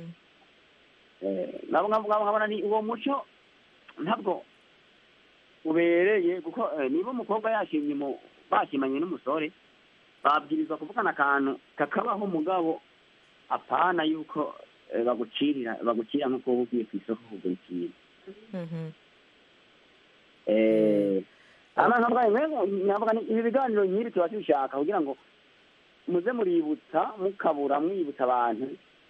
nabo nkabona ni uwo muco ntabwo ubereye kuko niba umukobwa yashimye bashimanye n'umusore babwirizwa kuvugana akantu kakabaho umugabo apana yuko bagucirira bagucira nk'uko ugiye ku isoko kugura ikintu ibi biganiro nk'ibi tuba tubishaka kugira ngo muze muributsa mukabura mwibutsa abantu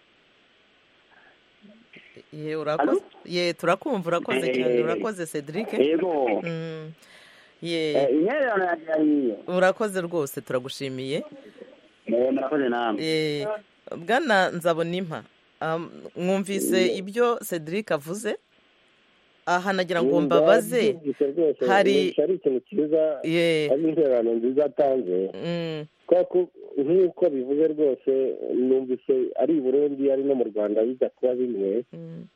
ye turakumva urakoze cyane urakoze Cedric yego ye intererano yagiye urakoze rwose turagushimiye murakoze namwe bwana Nzabonimpa mwumvise ibyo Cedric avuze aha nagira ngo mbabaze hari ikintu cyiza ari intererano nziza atanze kuko nk'uko bivuze rwose numvise ari i Burundi ari no mu Rwanda bijya kuba bimwe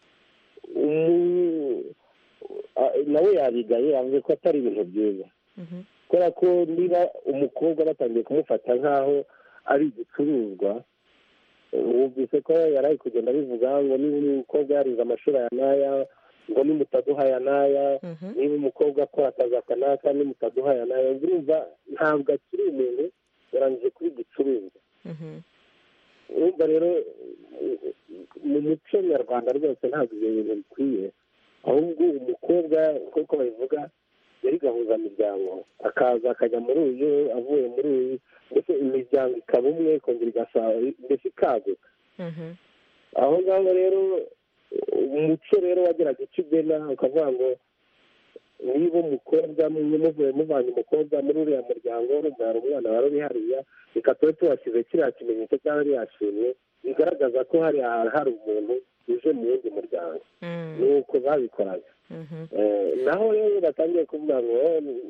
nawe yabigaye yavuze ko atari ibintu byiza kubera ko niba umukobwa batangiye kumufata nk'aho ari igicuruzwa wumvise ko yari ari kugenda bivuga ngo niba umukobwa yarize amashuri aya n'aya ngo nimutaduha aya n'aya niba umukobwa akora akazi aka n'aka nimutaduha aya n'aya urumva ntabwo akiri umuntu yarangije kuba igicuruzwa urumva rero mu muco nyarwanda rwose ntabwo ibyo bintu bikwiye ahubwo umukobwa nk'uko babivuga yari gahuzamiryango akaza akajya muri uyu avuye muri uyu mbese imiryango ikaba umwe ikongera igasaba mbese ikaguka aho ngaho rero umuco rero wageraga icyo ugena ukavuga ngo niba umukobwa muvuye muvanye umukobwa muri uriya muryango urumva hari umwana wari uri hariya reka tube tubashyize kiriya kimenyetso cyangwa yashimwe bigaragaza ko hari hari umuntu uje mu wundi muryango ni uko babikoraga naho rero batangiye kuvuga ngo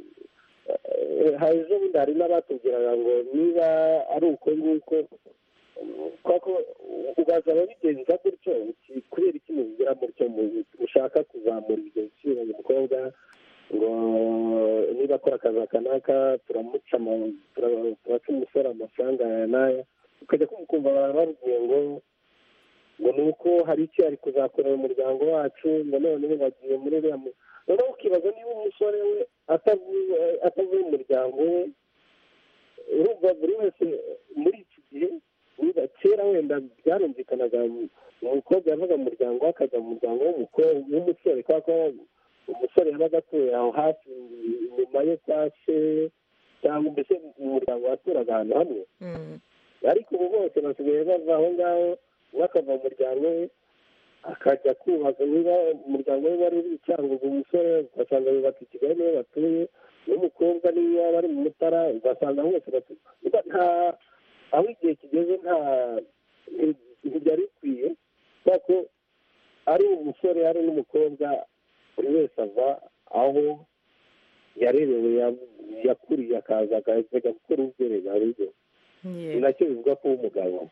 hari ejo bundi hari n'abatubwiraga ngo niba ari uko nguko kuko ugaza ababigenza gutyo kubera iki mubigira gutyo mushaka kuzamura ibyo biciro umukobwa ngo niba akora akazi aka n'aka turamuca turaca umusore amafaranga aya n'aya ukajya kumva bababwiye ngo ngo ni uko hari icyo ari kuzakorera umuryango wacu ngo none bagiye muri uriya noneho ukibaza niba umusore we atavuye mu muryango we urumva buri wese muri iki gihe kera wenda byarumvikanaga umukobwa yavaga mu muryango we akajya mu muryango w'umusore kubera ko umusore yabaga atuye aho hafi inyuma ye kwa se cyangwa mbese mu muryango waturaga ahantu hamwe ariko ubu bose basigaye bava aho ngaho we akava mu muryango we akajya kubaka niba umuryango we wari uri icyangugu umusore ugasanga yubatse i Kigali niyo batuye n'umukobwa niyo bari mu Mutara ugasanga bose batuye nta aho igihe kigeze nta ntibyari bikwiye kubera ko ari umusore ari n'umukobwa buri wese ava aho yarerewe yakuriye akaza akajya gukora ubwereza rugo ni nacyo bivuga ko umugabo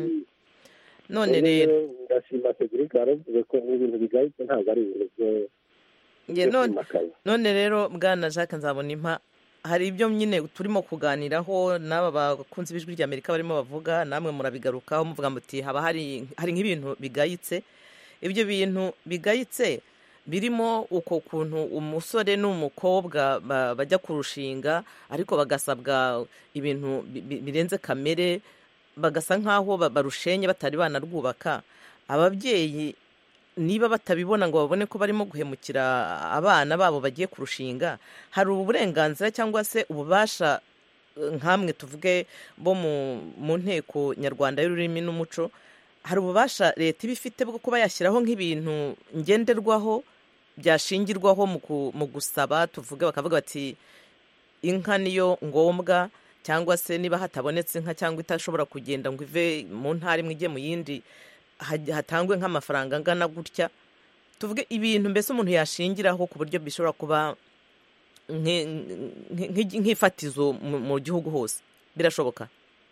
none rero ndashima Cedric aravuze ko ibintu bigayitse ntabwo ari ibintu byo none rero bwana Jacques Nzabonimpa hari ibyo nyine turimo kuganiraho n'aba bakunze b'ijwi ry'Amerika barimo bavuga namwe murabigarukaho muvuga muti haba hari hari nk'ibintu bigayitse ibyo bintu bigayitse birimo uko kuntu umusore n'umukobwa bajya kurushinga ariko bagasabwa ibintu birenze kamere bagasa nk'aho barushenye batari banarwubaka ababyeyi niba batabibona ngo babone ko barimo guhemukira abana babo bagiye kurushinga hari uburenganzira cyangwa se ububasha nk'amwe tuvuge bo mu nteko nyarwanda y'ururimi n'umuco, hari ububasha leta iba ifite bwo kuba yashyiraho nk'ibintu ngenderwaho byashingirwaho mu gusaba, tuvuge bakavuga bati inka niyo ngombwa, cyangwa se niba hatabonetse inka cyangwa itashobora kugenda ngo ive mu ntara imwe ijye mu yindi hatangwe nk'amafaranga angana gutya, tuvuge ibintu mbese umuntu yashingiraho ku buryo bishobora kuba nk'ifatizo mu gihugu hose. Birashoboka?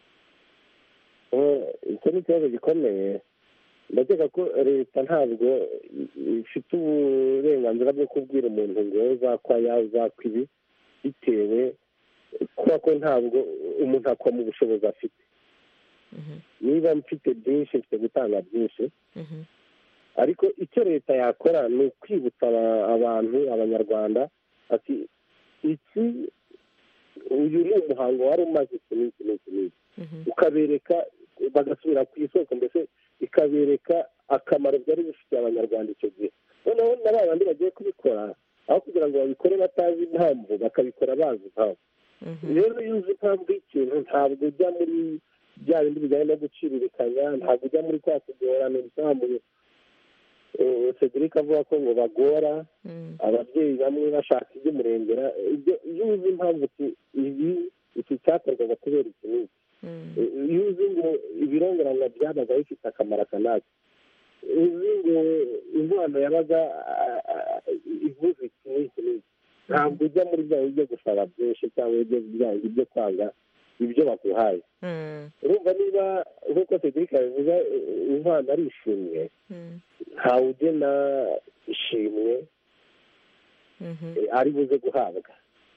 icyo ni ikibazo gikomeye. ndakeka ko leta ntabwo ifite uburenganzira bwo kubwira umuntu ngo uzakwa ya uzakwa ibi, bitewe kubera ko ntabwo umuntu akwa mu bushobozi afite. niba mfite byinshi mfite gutanga byinshi, ariko icyo leta yakora ni ukwibutsa abantu, abanyarwanda, ati iki uyu ni umuhango wari umaze iki n'iki n'iki n'iki, ukabereka bagasubira ku isoko, mbese ikabereka akamaro byari bifitiye abanyarwanda icyo gihe. noneho na ba bandi bagiye kubikora, aho kugira ngo babikore batazi impamvu, bakabikora bazi impamvu. rero iyo uzi impamvu y'ikintu ntabwo ujya muri bya bindi bijyanye no guciririkanya, ntabwo ujya muri kwa kugorana impamvu Cedric avuga ko ngo bagora ababyeyi bamwe bashaka iby'umurengera. iyo uzi impamvu ibi iki cyakorwaga kubera iki n'iki, iyo uzi ngo ibirongoranwa byabaga bifite akamaro aka n'aka, uzi ngo inkwano yabaga ivuze iki n'iki n'iki, ntabwo ujya muri bya byo gusaba byinshi cyangwa ibyo kwanga ibyo baguhaye. urumva niba nk'uko Cedric abivuga inkwano ari ishimwe, ntawe ugena ishimwe ari buze guhabwa.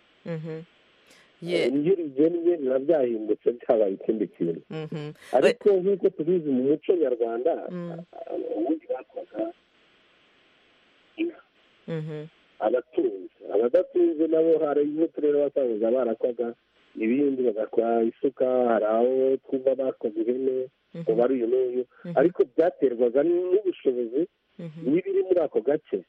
iyo rigennye biba byahindutse byabaye ikindi kintu. ariko nk'uko tubizi mu muco nyarwanda, ubundi bakwaga inka abatunze, abadatunze nabo hari n'uturere wasangaga barakwaga ibindi, bagakora isuka, hari aho twumva bakoze ihene ngo bari uyu n'uyu, ariko byaterwaga n'ubushobozi n'ibiri muri ako gace.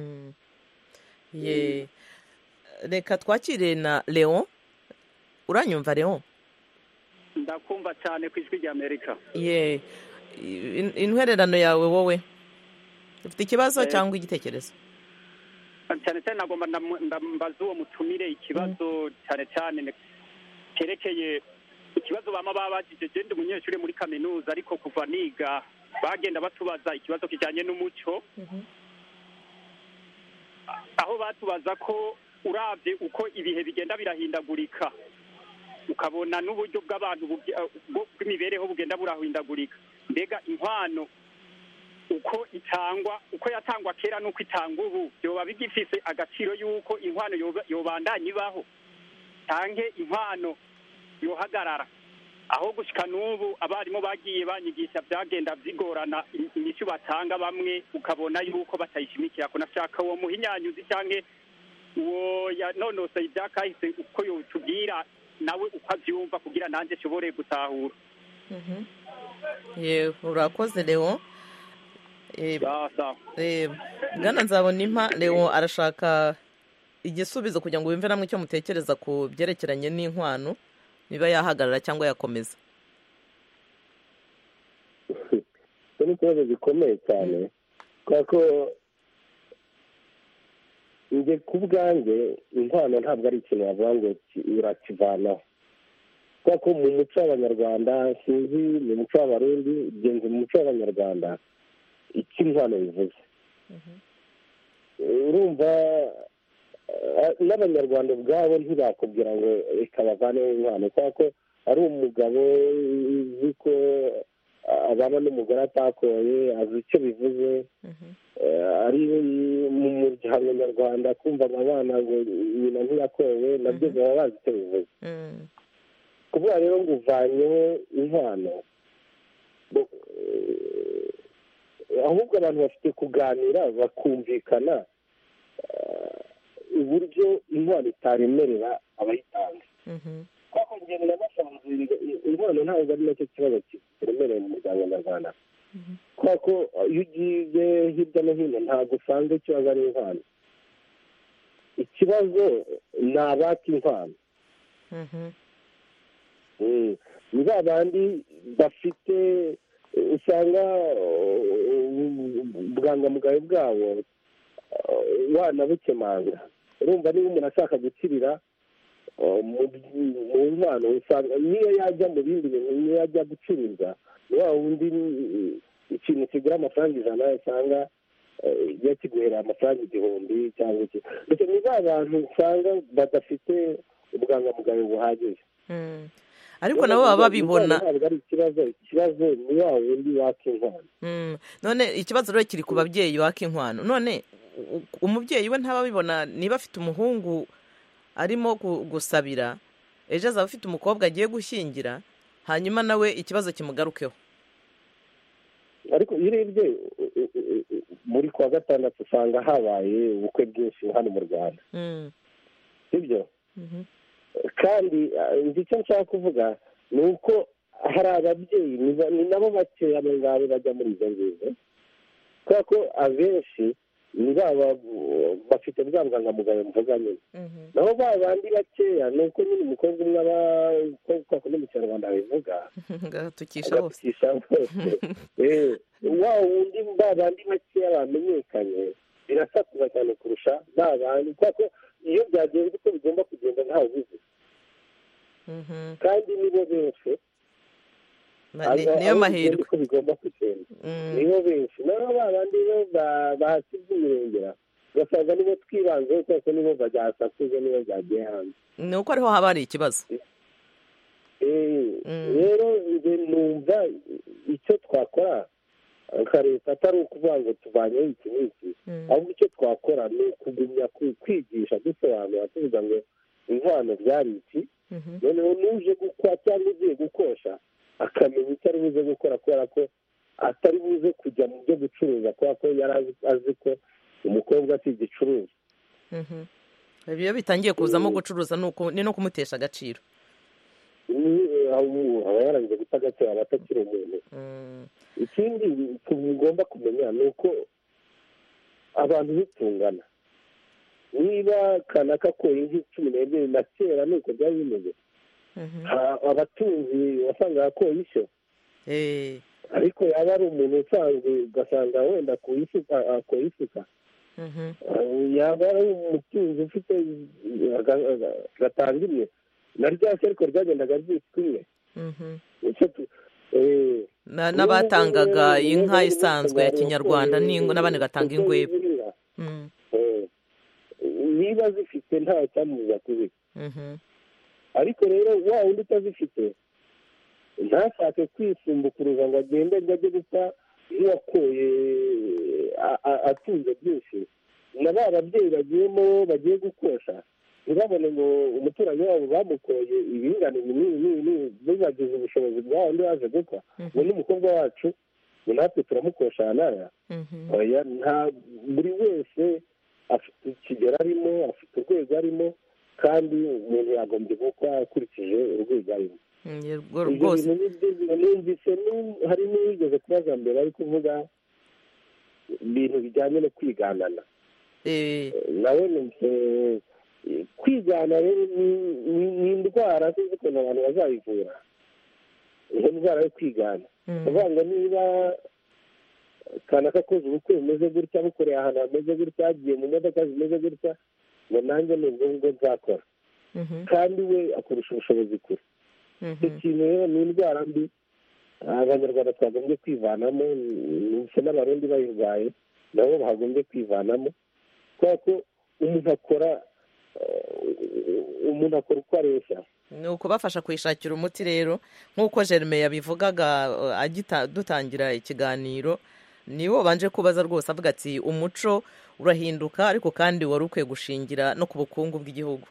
reka twakire na Leon. uranyumva Leon? ndakumva cyane ku ijwi ry'Amerika. ye intwererano yawe wowe, ufite ikibazo cyangwa igitekerezo? cyane cyane nagomba ndambaza uwo mutumire ikibazo cyane cyane cyerekeye ikibazo bama babajije. je ndi umunyeshuri muri kaminuza, ariko kuva niga bagenda batubaza ikibazo kijyanye n'umuco, aho batubaza ko urabye uko ibihe bigenda birahindagurika, ukabona n'uburyo bw'abantu bw'imibereho bugenda burahindagurika, mbega inkwano uko itangwa, uko yatangwa kera n'uko itangwa ubu, yoba bigifise agaciro y'uko inkwano yobandanya ibaho, tanke inkwano yohagarara? aho gushika n'ubu abarimu bagiye banyigisha byagenda byigorana, inyishu batanga bamwe ukabona yuko batayishimikira. ko nashaka uwo muhinyanyuzi cyangwa uwo yanonoseye ibyakahise uko yotubwira nawe uko abyumva, kugira nanjye nshobore gutahura. yewe urakoze Leon. bwana nzabona impa, Leon arashaka igisubizo kugira ngo wumve namwe icyo mutekereza ku byerekeranye n'inkwano, niba yahagarara cyangwa yakomeza. icyo ni ikibazo gikomeye cyane, kubera ko njye ku bwanjye inkwano ntabwo ari ikintu wavuga ngo urakivanaho, kubera ko mu muco w'abanyarwanda, sinzi mu muco w'abarundi, genzi mu muco w'abanyarwanda icyo inkwano bivuze. urumva n'abanyarwanda ubwabo ntibakubwira ngo reka bavaneho inkwano, kubera ko ari umugabo uzi ko abana n'umugore atakoye, azi icyo bivuze. ari mu muryango nyarwanda kumva abana ngo nyina ntiyakowe, nabyo baba bazi icyo bivuze. kuvuga rero ngo uvanyeho inkwano, ahubwo abantu bafite kuganira bakumvikana uburyo inkwano itaremerera abayitanga. kuko ngendo n'amasanzwe inkwano ntabwo ari nacyo kibazo kiremereye mu muryango nyarwanda, kubera ko iyo ugiye hirya no hino ntabwo usanga ikibazo ari inkwano. ikibazo ni abaka inkwano. ni ba bandi bafite usanga ubwangamugayo bwabo wanabukemanga. urumva niba umuntu ashaka gukirira mu nkwano usanga niyo yajya mu bindi bintu, niyo yajya gucuruza wa wundi ikintu kigura amafaranga ijana usanga yakiguhera amafaranga igihumbi cyangwa iki. ndetse ni ba bantu usanga badafite ubwangamugayo buhagije, ariko nabo baba babibona. ntabwo ari ikibazo, ikibazo ni wa wundi waka inkwano. none ikibazo rero kiri ku babyeyi baka inkwano. none umubyeyi we ntaba abibona, niba afite umuhungu arimo gusabira, ejo azaba afite umukobwa agiye gushyingira, hanyuma nawe ikibazo kimugarukeho. ariko iyo urebye muri kwa gatandatu usanga habaye ubukwe bwinshi hano mu Rwanda, sibyo? kandi icyo nshaka kuvuga ni uko hari ababyeyi ni nabo bakeya abo ngabo bajya muri izo ngizo, kubera ko abenshi ni baba bafite bwa bwangamugayo mvuga nyine. naho ba bandi bakeya ni uko nyine umukobwa umwe aba uko mu kinyarwanda bivuga agatukisha hose, wa wundi ba bandi bakeya bamenyekanye birasakuza cyane kurusha ba bandi, kubera ko iyo byagenze uko bigomba kugenda ntawe ubizi, kandi nibo benshi, niyo mahirwe uko bigomba kugenda, nibo benshi. naho ba bandi bahasize imirengera ugasanga nibo twibanzeho, kuko nibo byasakuze, nibo byagiye hanze, ni uko ariho haba hari ikibazo. rero numva icyo twakora nka leta atari ukuvuga ngo tuvanyeho iki n'iki, ahubwo icyo twakora ni ukugumya kwigisha dusobanura tuvuga ngo inkwano byari iki, noneho n'uje gukwa cyangwa ugiye gukosha akamenya icyo ari buze gukora, kubera ko atari buze kujya mu byo gucuruza, kubera ko yari azi ko umukobwa si igicuruza. iyo bitangiye kuzamo gucuruza ni no kumutesha agaciro, aba yarangije guta agaciro, aba atakiri umuntu. ikindi tugomba kumenya ni uko abantu bitungana. niba kanaka koye inka cumi n'ebyiri na kera ni uko byari bimeze, abatunzi wasangaga koye ishyo, ariko yaba ari umuntu usanzwe ugasanga wenda akoye isuka, yaba ari umutunzi ufite gatanga imwe na rya se ariko ryagendaga ryitwa imwe. n'abatangaga inka isanzwe ya kinyarwanda n'abandi gatanga ingweba, niba zifite nta cyamubuza kubika. ariko rero wa wundi utazifite ntashake kwisumbukuruza ngo agende ngo ajye gupfa n'uwakoye atunze byinshi. na ba babyeyi bagiyemo bagiye gukosha ntibabone ngo umuturanyi wabo bamukoye ibingana ibi bibagize ubushobozi bwa wundi waje gukwa, ngo n'umukobwa wacu ngo natwe turamukosha anaya. nta buri wese afite ikigero arimo, afite urwego arimo, kandi umuntu yagombye gukwa akurikije urwego arimo. rwose numvise hari n'uwigeze kubaza mbere ari kuvuga ibintu bijyanye no kwiganana. nawe numvise kwigana rero ni indwara sinzi ukuntu abantu bazayivura. iyo ndwara yo kwigana kuvuga ngo niba kanaka akoze ubukwe bumeze gutya, bukoreye ahantu hameze gutya, agiye mu modoka zimeze gutya, ngo nanjye ni ubwo ngubwo nzakora, kandi we akurusha ubushobozi kure. icyo kintu rero ni indwara mbi abanyarwanda twagombye kwivanamo, ndetse n'abarundi bayirwaye nabo bagombye kwivanamo, kubera ko umuntu akora umuntu akora uko areshya. ni ukubafasha kuyishakira umuti rero, nk'uko Jerome yabivugaga dutangira ikiganiro, niwo banje kubaza rwose avuga ati umuco urahinduka, ariko kandi wari ukwiye gushingira no ku bukungu bw'igihugu.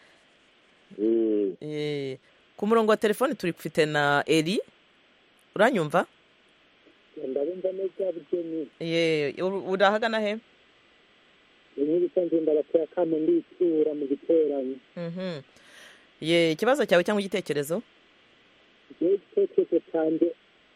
ku murongo wa telefoni turi gufite na Eri, uranyumva? ndabumva neza bugeni. urahagana he? n'ibisanzwe ndabatera kamo nditura mu giteranyo. ye ikibazo cyawe cyangwa igitekerezo? igitekerezo cyanjye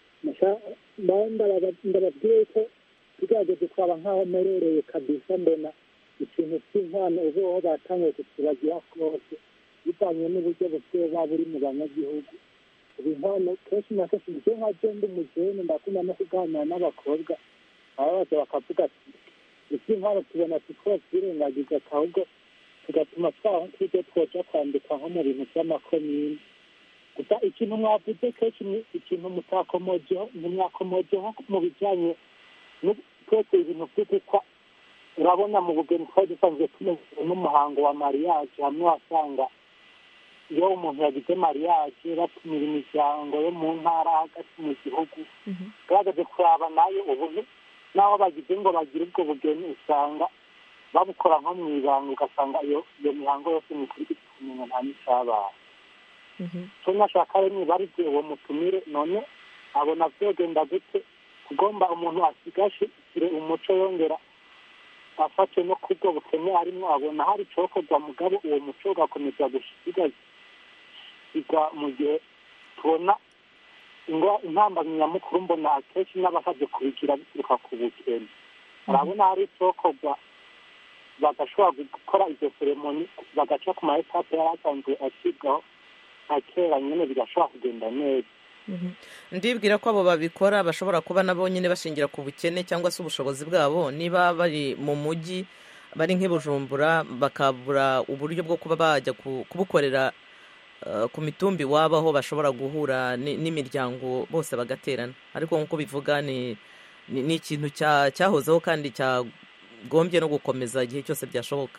ndababwiye ko tugerageze twaba nk'aho merereye kabisa, mbona ikintu cy'inkwano ubu batangiye kutubagira kose bivanye n'uburyo buke buba buri mu banyagihugu. inkono kenshi na kenshi njye nka je ndi umujene ndakunda no kuganira n'abakobwa ababaza bakavuga ati iby'inkono tubona tukora twirengagiza ahubwo tugatuma twaho tujye twoja kwandika nko mu bintu by'amakomine gusa ikintu mwavuze kenshi ikintu mutakomojeho ntimwakomojeho mu bijyanye twese ibintu byo gukwa urabona mu bugeni twari dusanzwe tumeze n'umuhango wa mariage hamwe wasanga iyo umuntu yagize mariage batumira imiryango yo mu ntara hagati mu gihugu garagaje kuraba nayo ubu naho bagize ngo bagire ubwo bugeni usanga babukora nko mu ibanga ugasanga iyo iyo mihango yose ni kuri kumenya nta n'icyabaye so nashaka rero niba ari uwo mutumire none abona byogenda gute kugomba umuntu asigashyire umuco yongera afashe no kubwo bukene arimo abona hari icokorwa mugabo uwo muco ugakomeza gushyigaza mu gihe tubona intambamyi nyamukuru mbona akenshi n'abasabye kubigira bituruka ku bukene urabona hari icokorwa bagashobora gukora izo seremoni bagaca ku ma etape yari asanzwe ashyirwaho nka kera nyine bigashobora kugenda neza ndibwira ko abo babikora bashobora kuba nabo nyine bashingira ku bukene cyangwa se ubushobozi bwabo niba bari mu mujyi bari nk'i Bujumbura bakabura uburyo bwo kuba bajya kubukorera ku mitumbi wabaho bashobora guhura n'imiryango bose bagaterana ariko nk'uko bivuga ni ikintu cyahozeho kandi cyagombye no gukomeza igihe cyose byashoboka.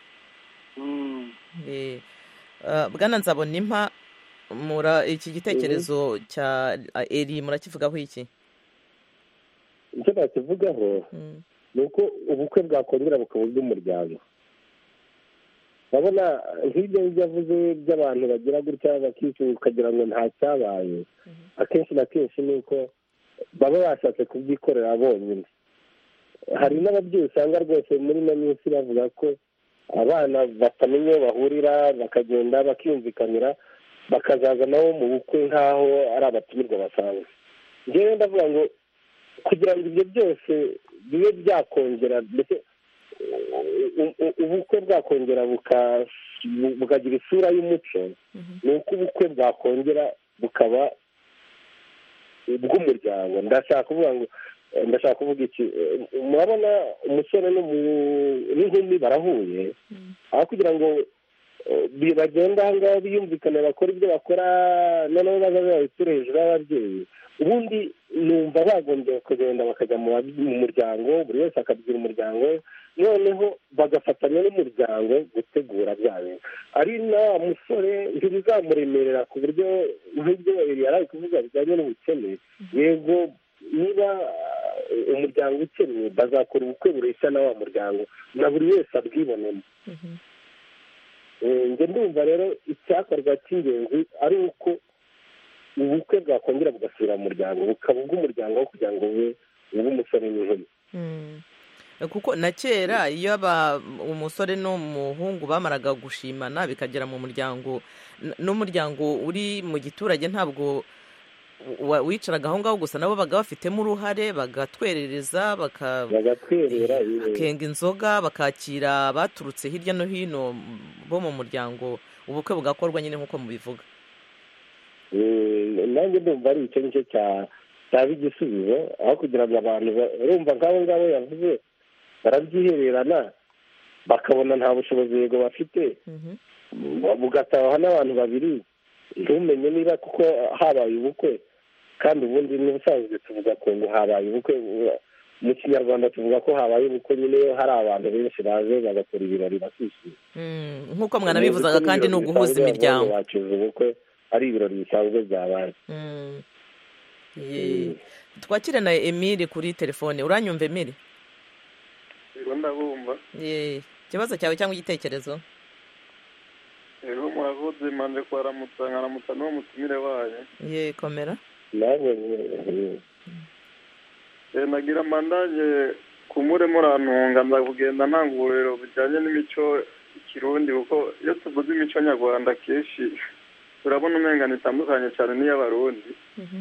Bwana Nzabonimpa mura iki gitekerezo cya eri murakivugaho iki? icyo nakivugaho ni uko ubukwe bwakongera bukaba ubw'umuryango. urabona nk'ibyo yavuze by'abantu bagira gutya bakicuza ukagira ngo nta cyabaye akenshi na kenshi ni uko baba bashatse kubyikorera bonyine. hari n'ababyeyi usanga rwose muri ino minsi bavuga ko abana batamenya aho bahurira bakagenda bakiyumvikanira bakazaza nabo mu bukwe nk'aho ari abatumirwa basanzwe. njyewe ndavuga ngo kugira ngo ibyo byose bibe byakongera ndetse ubukwe bwakongera bukagira isura y'umuco ni uko ubukwe bwakongera bukaba ubw'umuryango. ndashaka kuvuga ngo ndashaka kuvuga iki murabona umusore n'inkumi barahuye aho kugira ngo bagenda aha ngaha biyumvikane bakora ibyo bakora noneho baza babiture hejuru y'ababyeyi ubundi numva bagombye kugenda bakajya mu muryango buri wese akabwira umuryango noneho bagafatanya n'umuryango gutegura bya bintu. ari na musore ntibizamuremerera ku buryo nk'ibyo yari ari kuvuga bijyanye n'ubukene yego niba umuryango ukennye bazakora ubukwe bureshya na wa muryango na buri wese abwibonemo. njye ndumva rero icyakorwa cy'ingenzi ari uko ubukwe bwakongera bugasubira mu muryango bukaba ubw'umuryango aho kugira ngo bube ubw'umusore n'inkumi. kuko na kera iyo umusore n'umuhungu bamaraga gushimana bikagera mu muryango n'umuryango uri mu giturage ntabwo wicaraga aho ngaho gusa nabo baga bafitemo uruhare bagatwerereza bakenga inzoga bakakira baturutse hirya no hino bo mu muryango ubukwe bugakorwa nyine nk'uko mubivuga. nanjye ndumva ari icyo ngicyo cyaba igisubizo aho kugira ngo abantu barumva nk'abo ngabo yavuze barabyihererana bakabona nta bushobozi yego bafite bugataha n'abantu babiri ntumenye niba kuko habaye ubukwe kandi ubundi n'ubusanzwe tuvuga ko ngo habaye ubukwe mu kinyarwanda tuvuga ko habaye ubukwe nyine hari abantu benshi baje bagakora ibirori bakishima nk'uko mwanabivuzaga kandi ni uguhuza imiryango bacuza ubukwe ari ibirori bisanzwe byabaye. twakire na Emile kuri telefone. uranyumva Emile? ndabumva. ikibazo cyawe cyangwa igitekerezo? rero murakoze manje kwaramutsa nkaramutsa n'uwo mutumire wayo. ye komera. nagira mandaje kumure murantunga nza kugenda ntanguriro bijyanye n'imico ikirundi kuko iyo tuvuze imico nyarwanda kenshi turabona umengano itandukanye cyane n'iy'abarundi.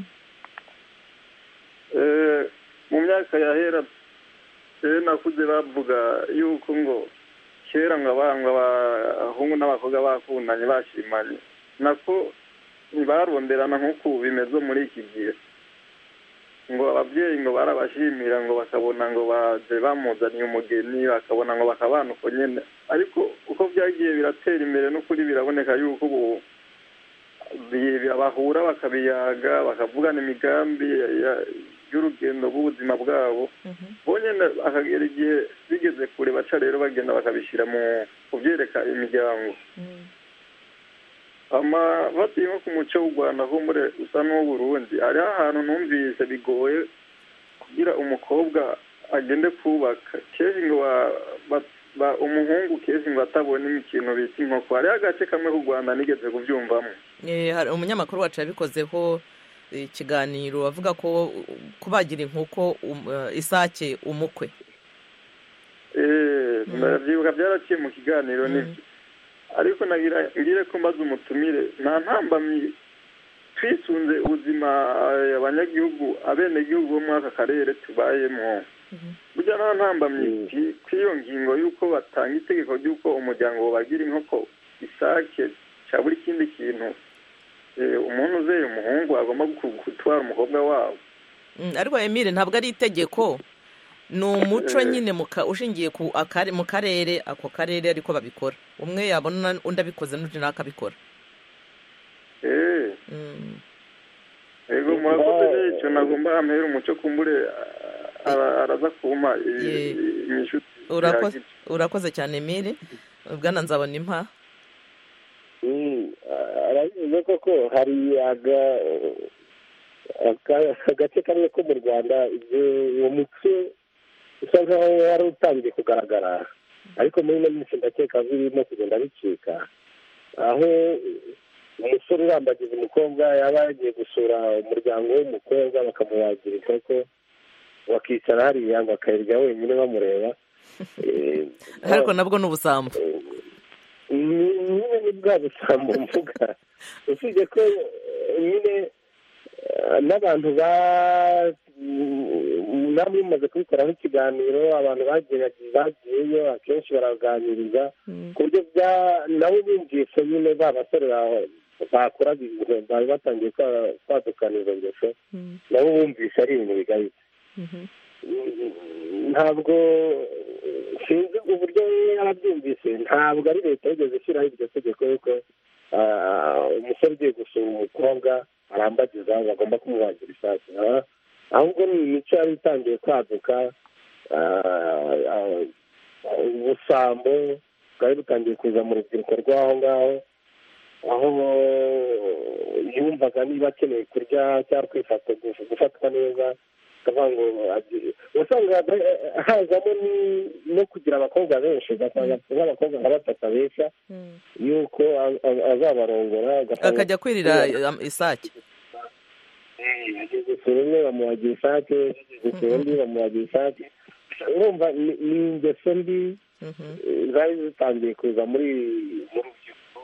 mu myaka yahera nakuze bavuga yuko ngo kera ngo abahungu n'abakobwa bakundanye bashimanye nako ntibaronderana nk'uko bimeze muri iki gihe ngo ababyeyi ngo barabashimira ngo bakabona ngo baje bamuzaniye umugeni bakabona ngo bakabana uko nyine ariko uko byagiye biratera imbere n'ukuri biraboneka yuko ubu bahura bakabiyaga bakavugana imigambi y'urugendo rw'ubuzima bwabo bonyine akagera igihe bigeze kure baca rero bagenda bakabishyira mu kubyereka imiryango batiye nko ku muco w'u Rwanda ho muri usa n'uw'Uburundi hariho ahantu numvise bigoye kugira umukobwa agende kubaka kenshi ngo umuhungu kenshi ngo atabona ikintu bita inkoko hariho agace kamwe k'u Rwanda nigeze kubyumvamo umunyamakuru wacu yabikozeho ikiganiro avuga ko kubagira inkoko isake umukwe ndabyibuka byaraciye mu kiganiro nibyo ariko nagira ngire ko mbaza umutumire nta ntambamyi twisunze ubuzima abanyagihugu abenegihugu bo muri aka karere tubayemo burya nta ntambamyi kw'iyo ngingo y'uko batanga itegeko ry'uko umuryango bagira inkoko isake cya buri kindi kintu umuntu uzeye umuhungu agomba gutwara umukobwa wabo ariko Emile ntabwo ari itegeko ni umuco nyine ushingiye mu karere ako karere ariko babikora umwe yabona undi abikoze n'undi nawe akabikora yego murakoze n'icyo nagomba amera umuco kumbure araza kuma inyishu urakoze cyane Emile bwana nzabona impa arabivuze koko hari agace kamwe ko mu Rwanda uwo muco usa nkaho wari utangiye kugaragara ariko muri ino minsi ndakeka birimo kugenda bicika aho umusore urambagiza umukobwa yaba yagiye gusura umuryango w'umukobwa bakamubagira inkoko bakicara hariya bakayirya wenyine bamureba ariko nabwo ni ubusambo nyine ni bwa busambo mvuga usibye ko nyine n'abantu namwe mumaze kubikoraho ikiganiro abantu bagiyeyo akenshi baraganiriza ku buryo nabo bumvise nyine ba basore bakoraga ibintu bari batangiye kwadukana izo ngeso nabo bumvise ari ibintu bigayitse ntabwo sinzi uburyo yarabyumvise ntabwo ari leta yigeze ishyiraho iryo tegeko yuko umusore ugiye gusura umukobwa arambagiza bagomba kumubagira isake ahubwo ni imico yari itangiye kwaduka ubusambo bwari butangiye kuza mu rubyiruko rw'aho ngaho aho yumvaga niba akeneye kurya cyangwa gufatwa neza akavuga ngo usanga hazamo no kugira abakobwa benshi ugasanga nk'abakobwa nka batatu abesha yuko azabarongora akajya kwirira isake ageze gusura umwe bamubagira isake gusura undi bamubagira isake urumva ni ingeso mbi zari zitangiye kuza muri mu rubyiruko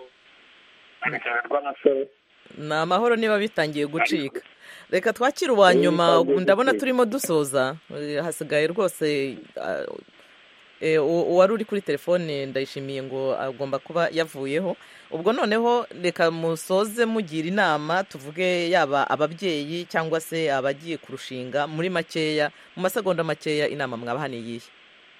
rw'abasore ni amahoro niba bitangiye gucika reka twakire uwa nyuma ndabona turimo dusoza hasigaye rwose uwari uri kuri telefone ndayishimiye ngo agomba kuba yavuyeho ubwo noneho reka musoze mugira inama tuvuge yaba ababyeyi cyangwa se abagiye kurushinga muri makeya mu masegonda makeya inama mwabaha ni iyihe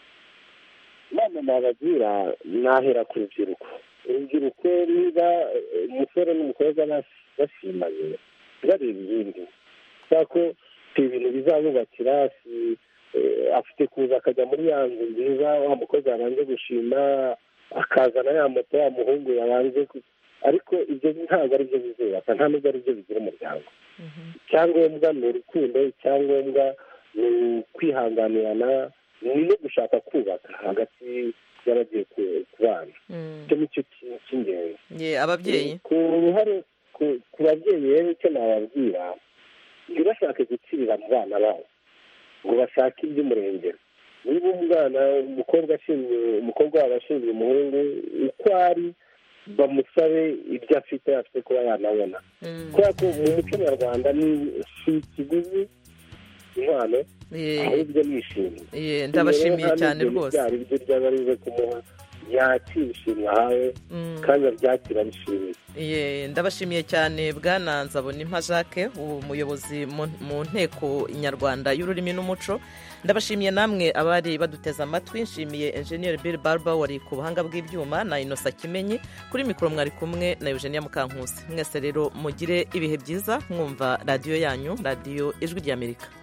inama nabagira nahera ku rubyiruko urubyiruko niba umusore n'umukobwa bashimanye bareba ibindi kubera ko si ibintu bizabubakira afite kuza akajya muri ya nzu nziza wa mukobwa yabanje gushima akazana ya moto ya muhungu yabanje ariko ibyo ntabwo ari byo bizubaka nta nubwo ari byo bigira umuryango icyangombwa ni urukundo icyangombwa ni ukwihanganirana ni no gushaka kubaka hagati y'abagiye kubana icyo ni cyo kintu cy'ingenzi ababyeyi ku ruhare ku babyeyi rero icyo nababwira ntibashake gucirira mu bana babo ngo bashake iby'umurengero niba umwana umukobwa ashinzwe umukobwa wabo ashinzwe umuhungu uko ari bamusabe ibyo afite afite kuba yanabona kubera ko mu muco nyarwanda ni si ikiguzi inkwano ahubwo nishimye ndabashimiye cyane rwose byari ibyo ryaba rize kumuha yakira ishimwe ahawe kandi aryakira bishimiye. Ndabashimiye cyane bwana Nzabonimpa Jacques umuyobozi mu nteko nyarwanda y'ururimi n'umuco. Ndabashimiye namwe abari baduteze amatwi. Nshimiye Engineer Bill Barber wari ku buhanga bw'ibyuma na Innocent Kimenyi. Kuri mikoro mwari kumwe na Eugenia Mukankusi. Mwese rero mugire ibihe byiza mwumva radiyo yanyu, radiyo Ijwi ry'Amerika.